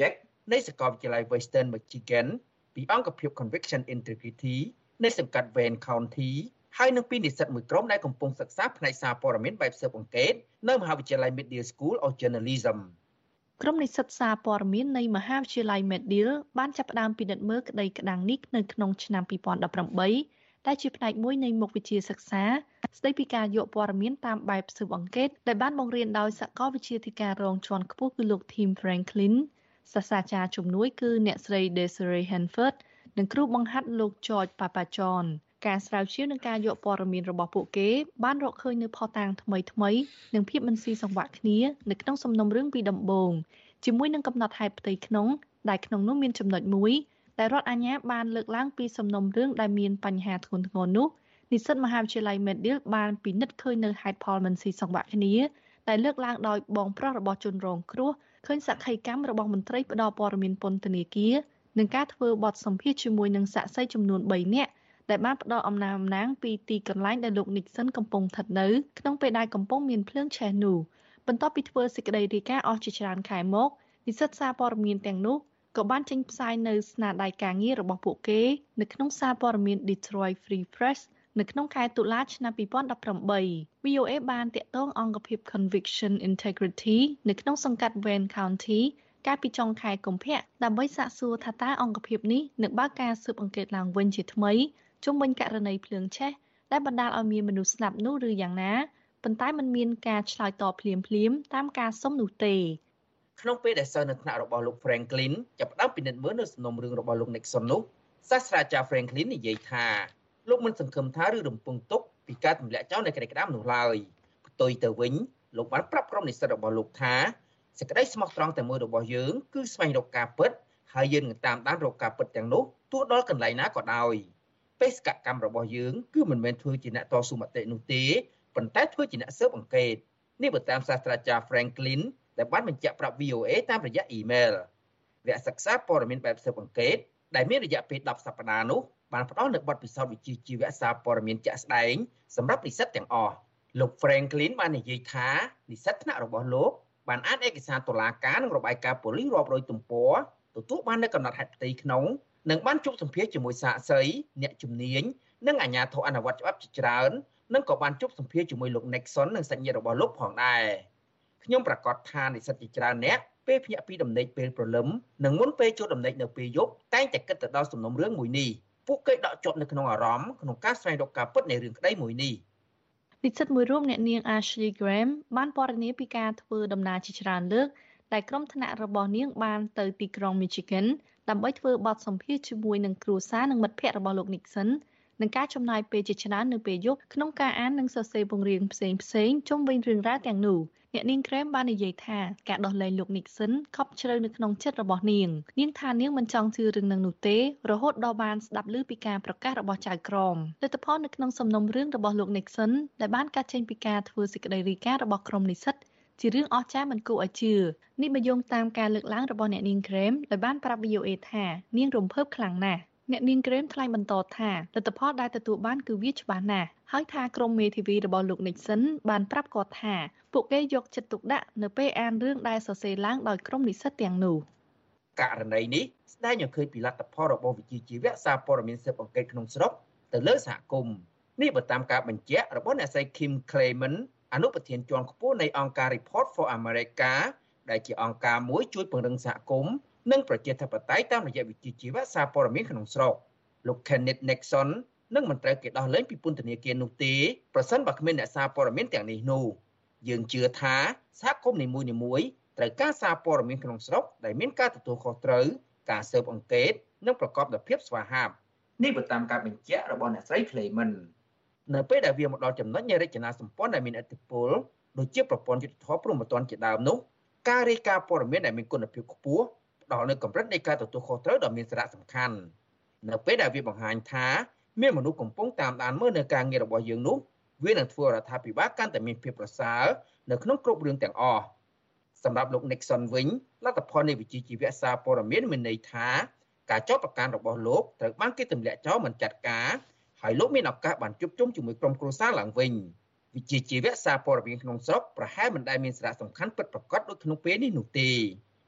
នៃសាកលវិទ្យាល័យ Western Michigan ពីអង្គភាព Conviction Integrity នៃសង្កាត់ Wayne County ហើយនឹងពីនិស្សិតមួយក្រុមដែលកំពុងសិក្សាផ្នែកសារព័ត៌មានបែបស៊ើបអង្កេតនៅមហាវិទ្យាល័យ McGill School of Journalism ក្រុមនិស្សិតសារព័ត៌មាននៃមហាវិទ្យាល័យ McGill បានចាប់ផ្ដើមពិនិត្យមើលក្តីក្តាំងនេះនៅក្នុងឆ្នាំពីរពាន់ដប់ប្រាំបីដែលជាផ្នែកមួយនៃមុខវិជ្ជាសិក្សាស្តីពីការយកព័ត៌មានតាមបែបស៊ើបអង្កេតដែលបានបង្រៀនដោយសាកលវិទ្យាធិការរងជាន់ខ្ពស់គឺលោក Tim Franklin សាស្ត្រាចារ្យជំនួយគឺអ្នកស្រី Desiree Hanford និងគ្រូបង្ហាត់លោក George Papachon ការស្រាវជ្រាវនឹងការយកព័ត៌មានរបស់ពួកគេបានរកឃើញនូវភស្តុតាងថ្មីថ្មីនិងភាពមិនស៊ីសង្វាក់គ្នានៅក្នុងសំណុំរឿងពីដំបូងជាមួយនឹងកំណត់ហេតុផ្ទៃក្នុងដែលក្នុងនោះមានចំណុចមួយដែលរដ្ឋអាជ្ញាបានលើកឡើងពីសំណុំរឿងដែលមានបញ្ហាធ្ងន់ធ្ងរនោះនិស្សិតមហាវិទ្យាល័យ McGill បានពិនិត្យឃើញនៅហេតុផលមិនស៊ីសង្វាក់គ្នាដែលលើកឡើងដោយបងប្រុសរបស់ជនរងគ្រោះឃើញសក្ខីកម្មរបស់មន្ត្រីផ្តល់ព័ត៌មានពន្ធនាគារនិងការធ្វើបទសម្ភាសន៍ជាមួយនឹងសាក្សីចំនួនបីនាក់ដែលបានផ្ដល់អំណះអំណាងពីទីកន្លែងដែលលោក Nixon កំពុងស្ថិតនៅក្នុងពេលដែលកំពុងមានភ្លើងឆេះនោះបន្ទាប់ពីធ្វើសេចក្តីរាយការណ៍អស់ជាច្រើនខែមកនិស្សិតសារព័ត៌មានទាំងនោះក៏បានចេញផ្សាយនៅស្នាដៃការងាររបស់ពួកគេនៅក្នុងសារព័ត៌មាន Detroit Free Press នៅក្នុងខែតុលាឆ្នាំពីរពាន់ដប់ប្រាំបី វី អូ អេ បានតាក់ទងអង្គភាព Conviction Integrity នៅក្នុងសង្កាត់ Wayne County កាលពីចុងខែកុម្ភៈដើម្បីសាកសួរថាតើអង្គភាពនេះនឹងបើកការស៊ើបអង្កេតឡើងវិញជាថ្មីជុំវិញករណីភ្លើងឆេះដែលបណ្ដាលឲ្យមានមនុស្សស្លាប់នោះឬយ៉ាងណាប៉ុន្តែมันមានការឆ្លើយតបភ្លាមៗតាមការសុំនោះទេក្នុងពេលដែលសិស្សនៅថ្នាក់របស់លោក Franklin ចាប់ផ្ដើមពិនិត្យមើលនៅសំណុំរឿងរបស់លោក Nixon នោះសាស្ត្រាចារ្យ Franklin និយាយថាលោកមិនសង្ឃឹមថាឬរំពឹងទុកពីការទម្លាក់ចោលនៃក្តីក្តាមនោះឡើយផ្ទុយទៅវិញលោកបានប្រាប់ក្រុមនិស្សិតរបស់លោកថាសេចក្តីស្មោះត្រង់តែមួយរបស់យើងគឺស្វែងរកការពិតហើយយើងនឹងតាមដានរកការពិតទាំងនោះទោះដល់កន្លែងណាក៏ដោយបេសកកម្មរបស់យើងគឺមិនមែនធ្វើជាអ្នកតស៊ូមតិនោះទេប៉ុន្តែធ្វើជាអ្នកស៊ើបអង្កេតនេះបើតាមសាស្ត្រាចារ្យ Franklin ដែលបានបញ្ជាក់ប្រាប់ វី អូ អេ តាមរយៈអ៊ីមែលវគ្គសិក្សាព័ត៌មានបែបស៊ើបអង្កេតដែលមានរយៈពេលដប់សប្តាហ៍នោះបានផ្ដល់នូវបទពិសោធន៍វិជ្ជាជីវៈសារព័ត៌មានជាក់ស្ដែងសម្រាប់និស្សិតទាំងអស់លោក Franklin បាននិយាយថានិស្សិតថ្នាក់របស់លោកបានអានឯកសារតុលាការនិងរបាយការណ៍ប៉ូលីសរាប់រយទំព័រទទួលបាននូវកំណត់ហេតុផ្ទៃក្នុងនិងបានជួបសម្ភាសន៍ជាមួយសាក្សីអ្នកជំនាញនិងអាជ្ញាធរអនុវត្តច្បាប់ជាច្រើននិងក៏បានជួបសម្ភាសន៍ជាមួយលោក Nixon និងសាច់ញាតិរបស់លោកផងដែរខ្ញុំប្រកាសថានិស្សិតជាច្រើនអ្នកពេលភ្ញាក់ពីដំណេកពេលព្រលឹមនិងមុនពេលចូលដំណេកនៅពេលយប់តែងតែគិតទៅដល់សំណុំរឿងមួយនេះពួកគេដកជាប់នៅក្នុងអារម្មណ៍ក្នុងការស្វែងរកការពិតនៃរឿងក្តីមួយនេះនិស្សិតមួយរូបអ្នកនាង Ashley Graham បានពណ៌នាពីការធ្វើដំណើរជាច្រើនលើកដែលក្រុមថ្នាក់របស់នាងបានទៅទីក្រុង Michigan ដើម្បីធ្វើបទសម្ភាសន៍ជាមួយនឹងគ្រួសារនិងមិត្តភ័ក្តិរបស់លោក Nixon និងការចំណាយពេលជាច្រើននៅពេលយប់ក្នុងការអាននិងសរសេរបង្រៀនផ្សេងផ្សេងជុំវិញរឿងរ៉ាវទាំងនោះអ្នកនាង Graham បាននិយាយថាការដោះលែងលោក Nixon ខប់ជ្រៅនៅក្នុងចិត្តរបស់នាងនាងថានាងមិនចង់ជឿរឿងនឹងនោះទេរហូតដល់បានស្ដាប់ឮពីការប្រកាសរបស់ចៅក្រមលទ្ធផលនៅក្នុងសំណុំរឿងរបស់លោក Nixon ដែលបានកាត់ចេញពីការធ្វើសេចក្តីរាយការណ៍របស់ក្រុមនិស្សិតជារឿងអស្ចារ្យមិនគួរឲ្យជឿនេះបើយោងតាមការលើកឡើងរបស់អ្នកនាង Graham ដែលបានប្រាប់ វី អូ អេ ថានាងរំភើបខ្លាំងណាស់អ្នកនាង Graham ថ្លែងបន្តថាលទ្ធផលដែលទទួលបានគឺវាច្បាស់ណាស់ហើយថាក្រុមមេធាវីរបស់លោក Nixon បានប្រាប់គាត់ថាពួកគេយកចិត្តទុកដាក់នៅពេលអានរឿងដែលសរសេរឡើងដោយក្រុមនិស្សិតទាំងនោះករណីនេះស្ដែងឲ្យឃើញពីលទ្ធផលរបស់វិជ្ជាជីវៈសារព័ត៌មានស៊ើបអង្កេតក្នុងស្រុកទៅលើសហគមន៍នេះបើតាមការបញ្ជាក់របស់អ្នកស្រី Kim Clayman អនុប្រធានជាន់ខ្ពស់នៃអង្គការ Report for America ដែលជាអង្គការមួយជួយពង្រឹងសហគមន៍និងប្រជាធិបតេយ្យតាមរយៈវិជ្ជាជីវៈសារព័ត៌មានក្នុងស្រុកលោក Kenneth Nixon នឹងមិនត្រូវគេដោះលែងពីពន្ធនាគារនោះទេប្រសិនបើគ្មានអ្នកសារព័ត៌មានទាំងនេះនោះយើងជឿថាសហគមន៍នីមួយៗត្រូវការសារព័ត៌មានក្នុងស្រុកដែលមានការទទួលខុសត្រូវការស៊ើបអង្កេតនិងប្រកបដោយភាពស្វាហាប់នេះបើតាមការបញ្ជាក់របស់អ្នកស្រី Clayman នៅពេលដែលវាមកដល់ចំណុចនៃរចនាសម្ព័ន្ធដែលមានឥទ្ធិពលដូចជាប្រព័ន្ធយុត្តិធម៌ព្រហ្មទណ្ឌជាដើមនោះការរាយការណ៍ព័ត៌មានដែលមានគុណភាពខ្ពស់ផ្ដល់នូវកម្រិតនៃការទទួលខុសត្រូវដ៏មានសារៈសំខាន់នៅពេលដែលវាបង្ហាញថាមានមនុស្សកំពុងតាមដានមើលនៅការងាររបស់យើងនោះវានឹងធ្វើរដ្ឋាភិបាលកាន់តែមានភាពប្រសើរនៅក្នុងគ្រប់រឿងទាំងអស់សម្រាប់លោក Nixon វិញលទ្ធផលនៃវិជ្ជាជីវៈសារព័ត៌មានមានន័យថាការចោទប្រកាន់របស់លោកត្រូវបានគេទម្លាក់ចោលមិនចាត់ការហើយលោកមានឱកាសបានជួបជុំជាមួយក្រុមគ្រួសារឡើងវិញវិជ្ជាជីវៈសារព័ត៌មានក្នុងស្រុកប្រហែលមិនដែលមានសារៈសំខាន់ពិតប្រាកដដូចក្នុងពេលនេះនោះទេ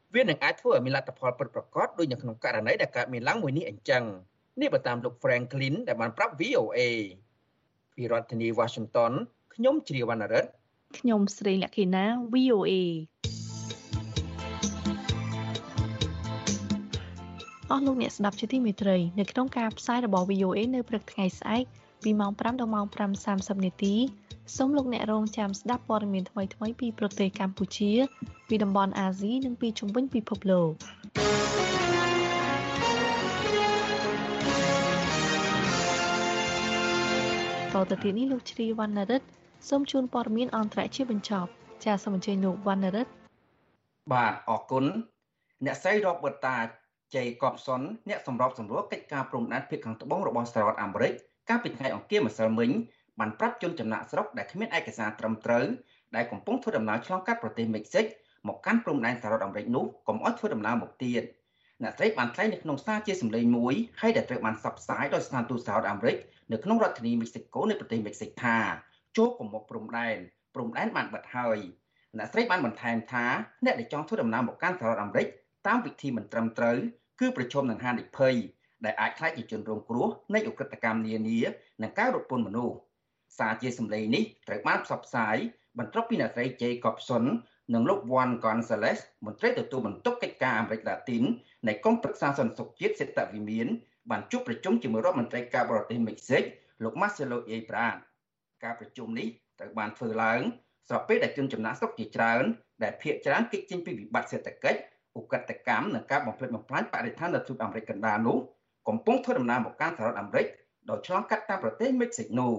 វានឹងអាចធ្វើឲ្យមានលទ្ធផលពិតប្រាកដដូចនៅក្នុងករណីដែលកើតមានឡើងមួយនេះអញ្ចឹងនេះបើតាមលោក Franklin ដែលបានប្រាប់ V O A ពីរដ្ឋធានី Washington ខ្ញុំជ្រាវវណ្ណរិទ្ធខ្ញុំស្រីលក្ខិណា V O A អស់លោកអ្នកស្ដាប់ជាទីមេត្រីនៅក្នុងការផ្សាយរបស់ V O A នៅព្រឹកថ្ងៃស្អែកពីម៉ោងប្រាំដល់ម៉ោងប្រាំសាមសិបនាទីសូមលោកអ្នករងចាំស្ដាប់ព័ត៌មានថ្មីៗពីប្រទេសកម្ពុជាពីតំបន់អាស៊ីនិងពីជុំវិញពិភពលោកតទៅទៀតនេះលោកជ្រីវណ្ណរិទ្ធសូមជូនព័ត៌មានអន្តរជាតិបញ្ចប់ចាសសូមអញ្ជើញលោកវណ្ណរិទ្ធបាទអរគុណអ្នកស្រី Roberta Jacobson អ្នកសម្របសម្រួលកិច្ចការព្រំដែនភាគខាងត្បូងរបស់សហរដ្ឋអាមេរិកកាលពីថ្ងៃអង្គារម្សិលមិញបានប្រាប់ជនចំណាក់ស្រុកដែលគ្មានឯកសារត្រឹមត្រូវដែលកំពុងធ្វើដំណើរឆ្លងកាត់ប្រទេសមិចស៊ិកមកកាន់ព្រំដែនសហរដ្ឋអាមេរិកនោះកុំឲ្យធ្វើដំណើរមកទៀតអ្នកស្រីបានថ្លែងនៅក្នុងសារជាសម្លេងមួយហើយដែលត្រូវបានផ្សព្វផ្សាយដោយស្ថានទូតសហរដ្ឋអាមេរិកនៅក្នុងរដ្ឋធានីមិចស៊ិកូនៃប្រទេសមិចស៊ិកថាចូលកុំមកព្រំដែនព្រំដែនបានបិទហើយអ្នកស្រីបានបន្ថែមថាអ្នកដែលចង់ធ្វើដំណើរមកកាន់សហរដ្ឋអាមេរិកតាមវិធីមិនត្រឹមត្រូវគឺប្រឈមនឹងហានិភ័យដែលអាចក្លាយជាជនរងគ្រោះនៃឧក្រិដ្ឋកម្មនានានិងការរត់ពន្ធមនុស្សសារជាសម្លេងនេះត្រូវបានផ្សព្វផ្សាយបន្ទាប់ពីអ្នកស្រី Jacobson និងលោក Juan Gonzalez មន្ត្រីទទួលបន្ទុកកិច្ចការអាមេរិកឡាទីននៃកុំប្រឹក្សាសន្តិសុខជាតិសេតវិមានបានជួបប្រជុំជាមួយរដ្ឋមន្ត្រីការបរទេសមិចស៊ិកលោក Marcelo Ebrard ការប្រជុំនេះត្រូវបានធ្វើឡើងស្របពេលដែលជនចំណាក់ស្រុកជាច្រើនដែលភាគច្រើនគេចចេញពីវិបត្តិសេដ្ឋកិច្ចឧក្រិដ្ឋកម្មនិងការបំផ្លិចបំផ្លាញបរិស្ថាននៅទ្វីបអាមេរិកកណ្ដាលនោះកំពុងធ្វើដំណើរមកកាន់សហរដ្ឋអាមេរិកដោយឆ្លងកាត់តាមប្រទេសមិចស៊ិកនោះ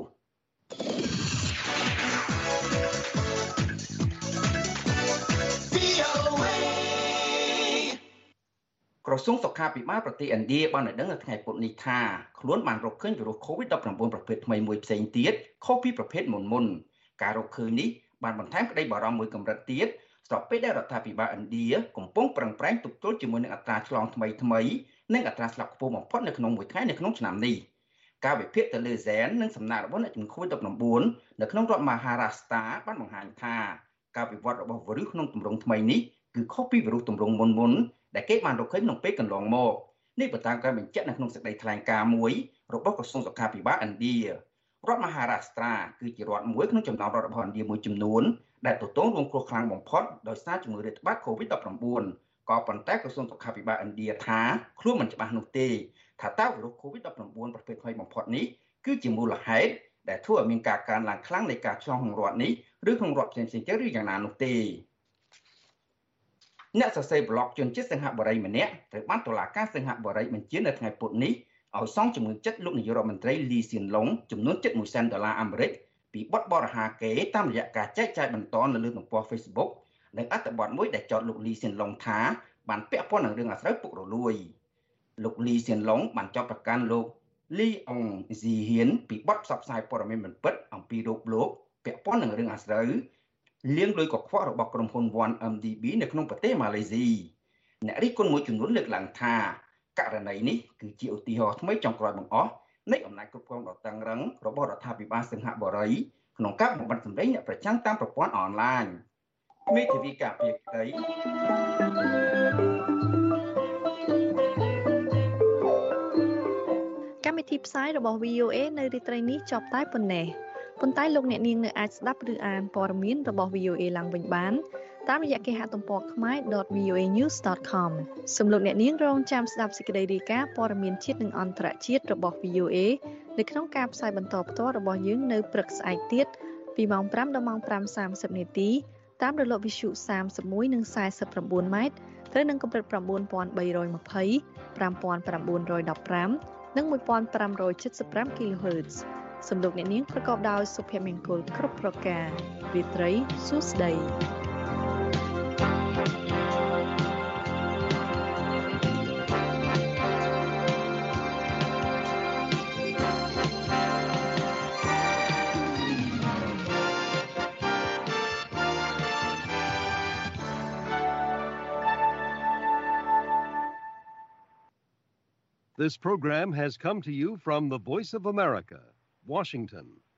ក្រសួងសុខាភិបាលប្រទេសឥណ្ឌាបានឲ្យដឹងនៅថ្ងៃពុធនេះថាខ្លួនបានរកឃើញវីរុស កូវីដ ដប់ប្រាំបួន ប្រភេទថ្មីមួយផ្សេងទៀតខុសពីប្រភេទមុនមុនការរកឃើញនេះបានបន្ថែមក្តីបារម្ភមួយកម្រិតទៀតស្របពេលដែលរដ្ឋាភិបាលឥណ្ឌាកំពុងប្រឹងប្រែងទប់ទល់ជាមួយនឹងអត្រាឆ្លងថ្មីថ្មីនិងអត្រាស្លាប់ខ្ពស់បំផុតនៅក្នុងមួយថ្ងៃនៅក្នុងឆ្នាំនេះការវិភាគទៅលើហ្សែននិងសំណាក់របស់អ្នកជំងឺ កូវីដ ដប់ប្រាំបួន នៅក្នុងរដ្ឋមហារាស្ត្រាបានបង្ហាញថាការវិវត្តរបស់វីរុសក្នុងទម្រង់ថ្មីនេះគឺខុសពីវីរុសទម្រង់មុនមុនដែលគេបានរកឃើញក្នុងពេលកន្លងមកនេះបើតាមការបញ្ជាក់នៅក្នុងសេចក្តីថ្លែងការណ៍មួយរបស់ក្រសួងសុខាភិបាលឥណ្ឌារដ្ឋមហារាស្ត្រាគឺជារដ្ឋមួយក្នុងចំណោមរដ្ឋរបស់ឥណ្ឌាមួយចំនួនដែលទទួលរងគ្រោះខ្លាំងបំផុតដោយសារជំងឺរាតត្បាត កូវីដ ដប់ប្រាំបួន ក៏ប៉ុន្តែក្រសួងសុខាភិបាលឥណ្ឌាថាខ្លួនមិនច្បាស់នោះទេថាតើវីរុស កូវីដ ដប់ប្រាំបួន ប្រភេទថ្មីបំផុតនេះគឺជាមូលហេតុដែលធ្វើឲ្យមានការកើនឡើងខ្លាំងនៃការឆ្លងក្នុងរដ្ឋនេះឬក្នុងរដ្ឋផ្សេងៗទៀតឬយ៉ាងណានោះទេអ្នកសរសេរប្លុកជនជាតិសិង្ហបុរីម្នាក់ត្រូវបានតុលាការសិង្ហបុរីបញ្ជានៅថ្ងៃពុធនេះឲ្យសងជំងឺចិត្តលោកនាយករដ្ឋមន្ត្រីលីសៀនឡុងចំនួនជិតមួយសែនដុល្លារអាមេរិកពីបទបរិហាកេរតាមរយៈការចែកចាយបន្តនៅលើទំព័រ Facebook និងអត្ថបទមួយដែលចោទលោកលីសៀនឡុងថាបានពាក់ព័ន្ធនឹងរឿងអាស្រូវពុករលួយលោកលីសៀនឡុងបានចោទប្រកាន់លោកលីអុងស៊ីហ៊ានពីបទផ្សព្វផ្សាយព័ត៌មានមិនពិតអំពីរូបលោកពាក់ព័ន្ធនឹងរឿងអាស្រូវលាងលុយកខ្វក់របស់ក្រុមហ៊ុន one M D B នៅក្នុងប្រទេសម៉ាឡេស៊ីអ្នករិះគន់មួយចំនួនលើកឡើងថាករណីនេះគឺជាឧទាហរណ៍ថ្មីចុងក្រោយបង្អស់នៃអំណាចគ្រប់គ្រងដ៏តឹងរ៉ឹងរបស់រដ្ឋាភិបាលសិង្ហបុរីក្នុងការបំបត្តិសម្លេងអ្នកប្រឆាំងតាមប្រព័ន្ធអនឡាញមេធាវីការពារក្តីកម្មវិធីផ្សាយរបស់ V O A នៅរាត្រីនេះចប់តែប៉ុណ្ណេះប៉ុន្តែលោកអ្នកនាងនៅអាចស្ដាប់ឬអានព័ត៌មានរបស់ V O A ឡើងវិញបានតាមរយៈគេហទំព័រ ខ្មែរ ដត វី អូ эй ញូស ដត ខម សូមលោកអ្នកនាងរងចាំស្ដាប់សេចក្តីរាយការណ៍ព័ត៌មានជាតិនិងអន្តរជាតិរបស់ V O A នៅក្នុងការផ្សាយបន្តផ្ទាល់របស់យើងនៅព្រឹកស្អែកទៀតពីម៉ោងប្រាំដល់ម៉ោងប្រាំសាមសិបនាទីតាមរលកវិទ្យុសាមសិបមួយនិងសាយសិបប្រាំបួនម៉ែត្រត្រូវនឹងកម្រិត៩,៣២០ ៥,៩១៥ និងmột nghìn năm trăm七十ห้า kHz សំឡេងអ្នកនាងប្រកបដោយសុភមង្គលគ្រប់ប្រការរាត្រីសួស្តី This program has come to you from the Voice of America, Washington.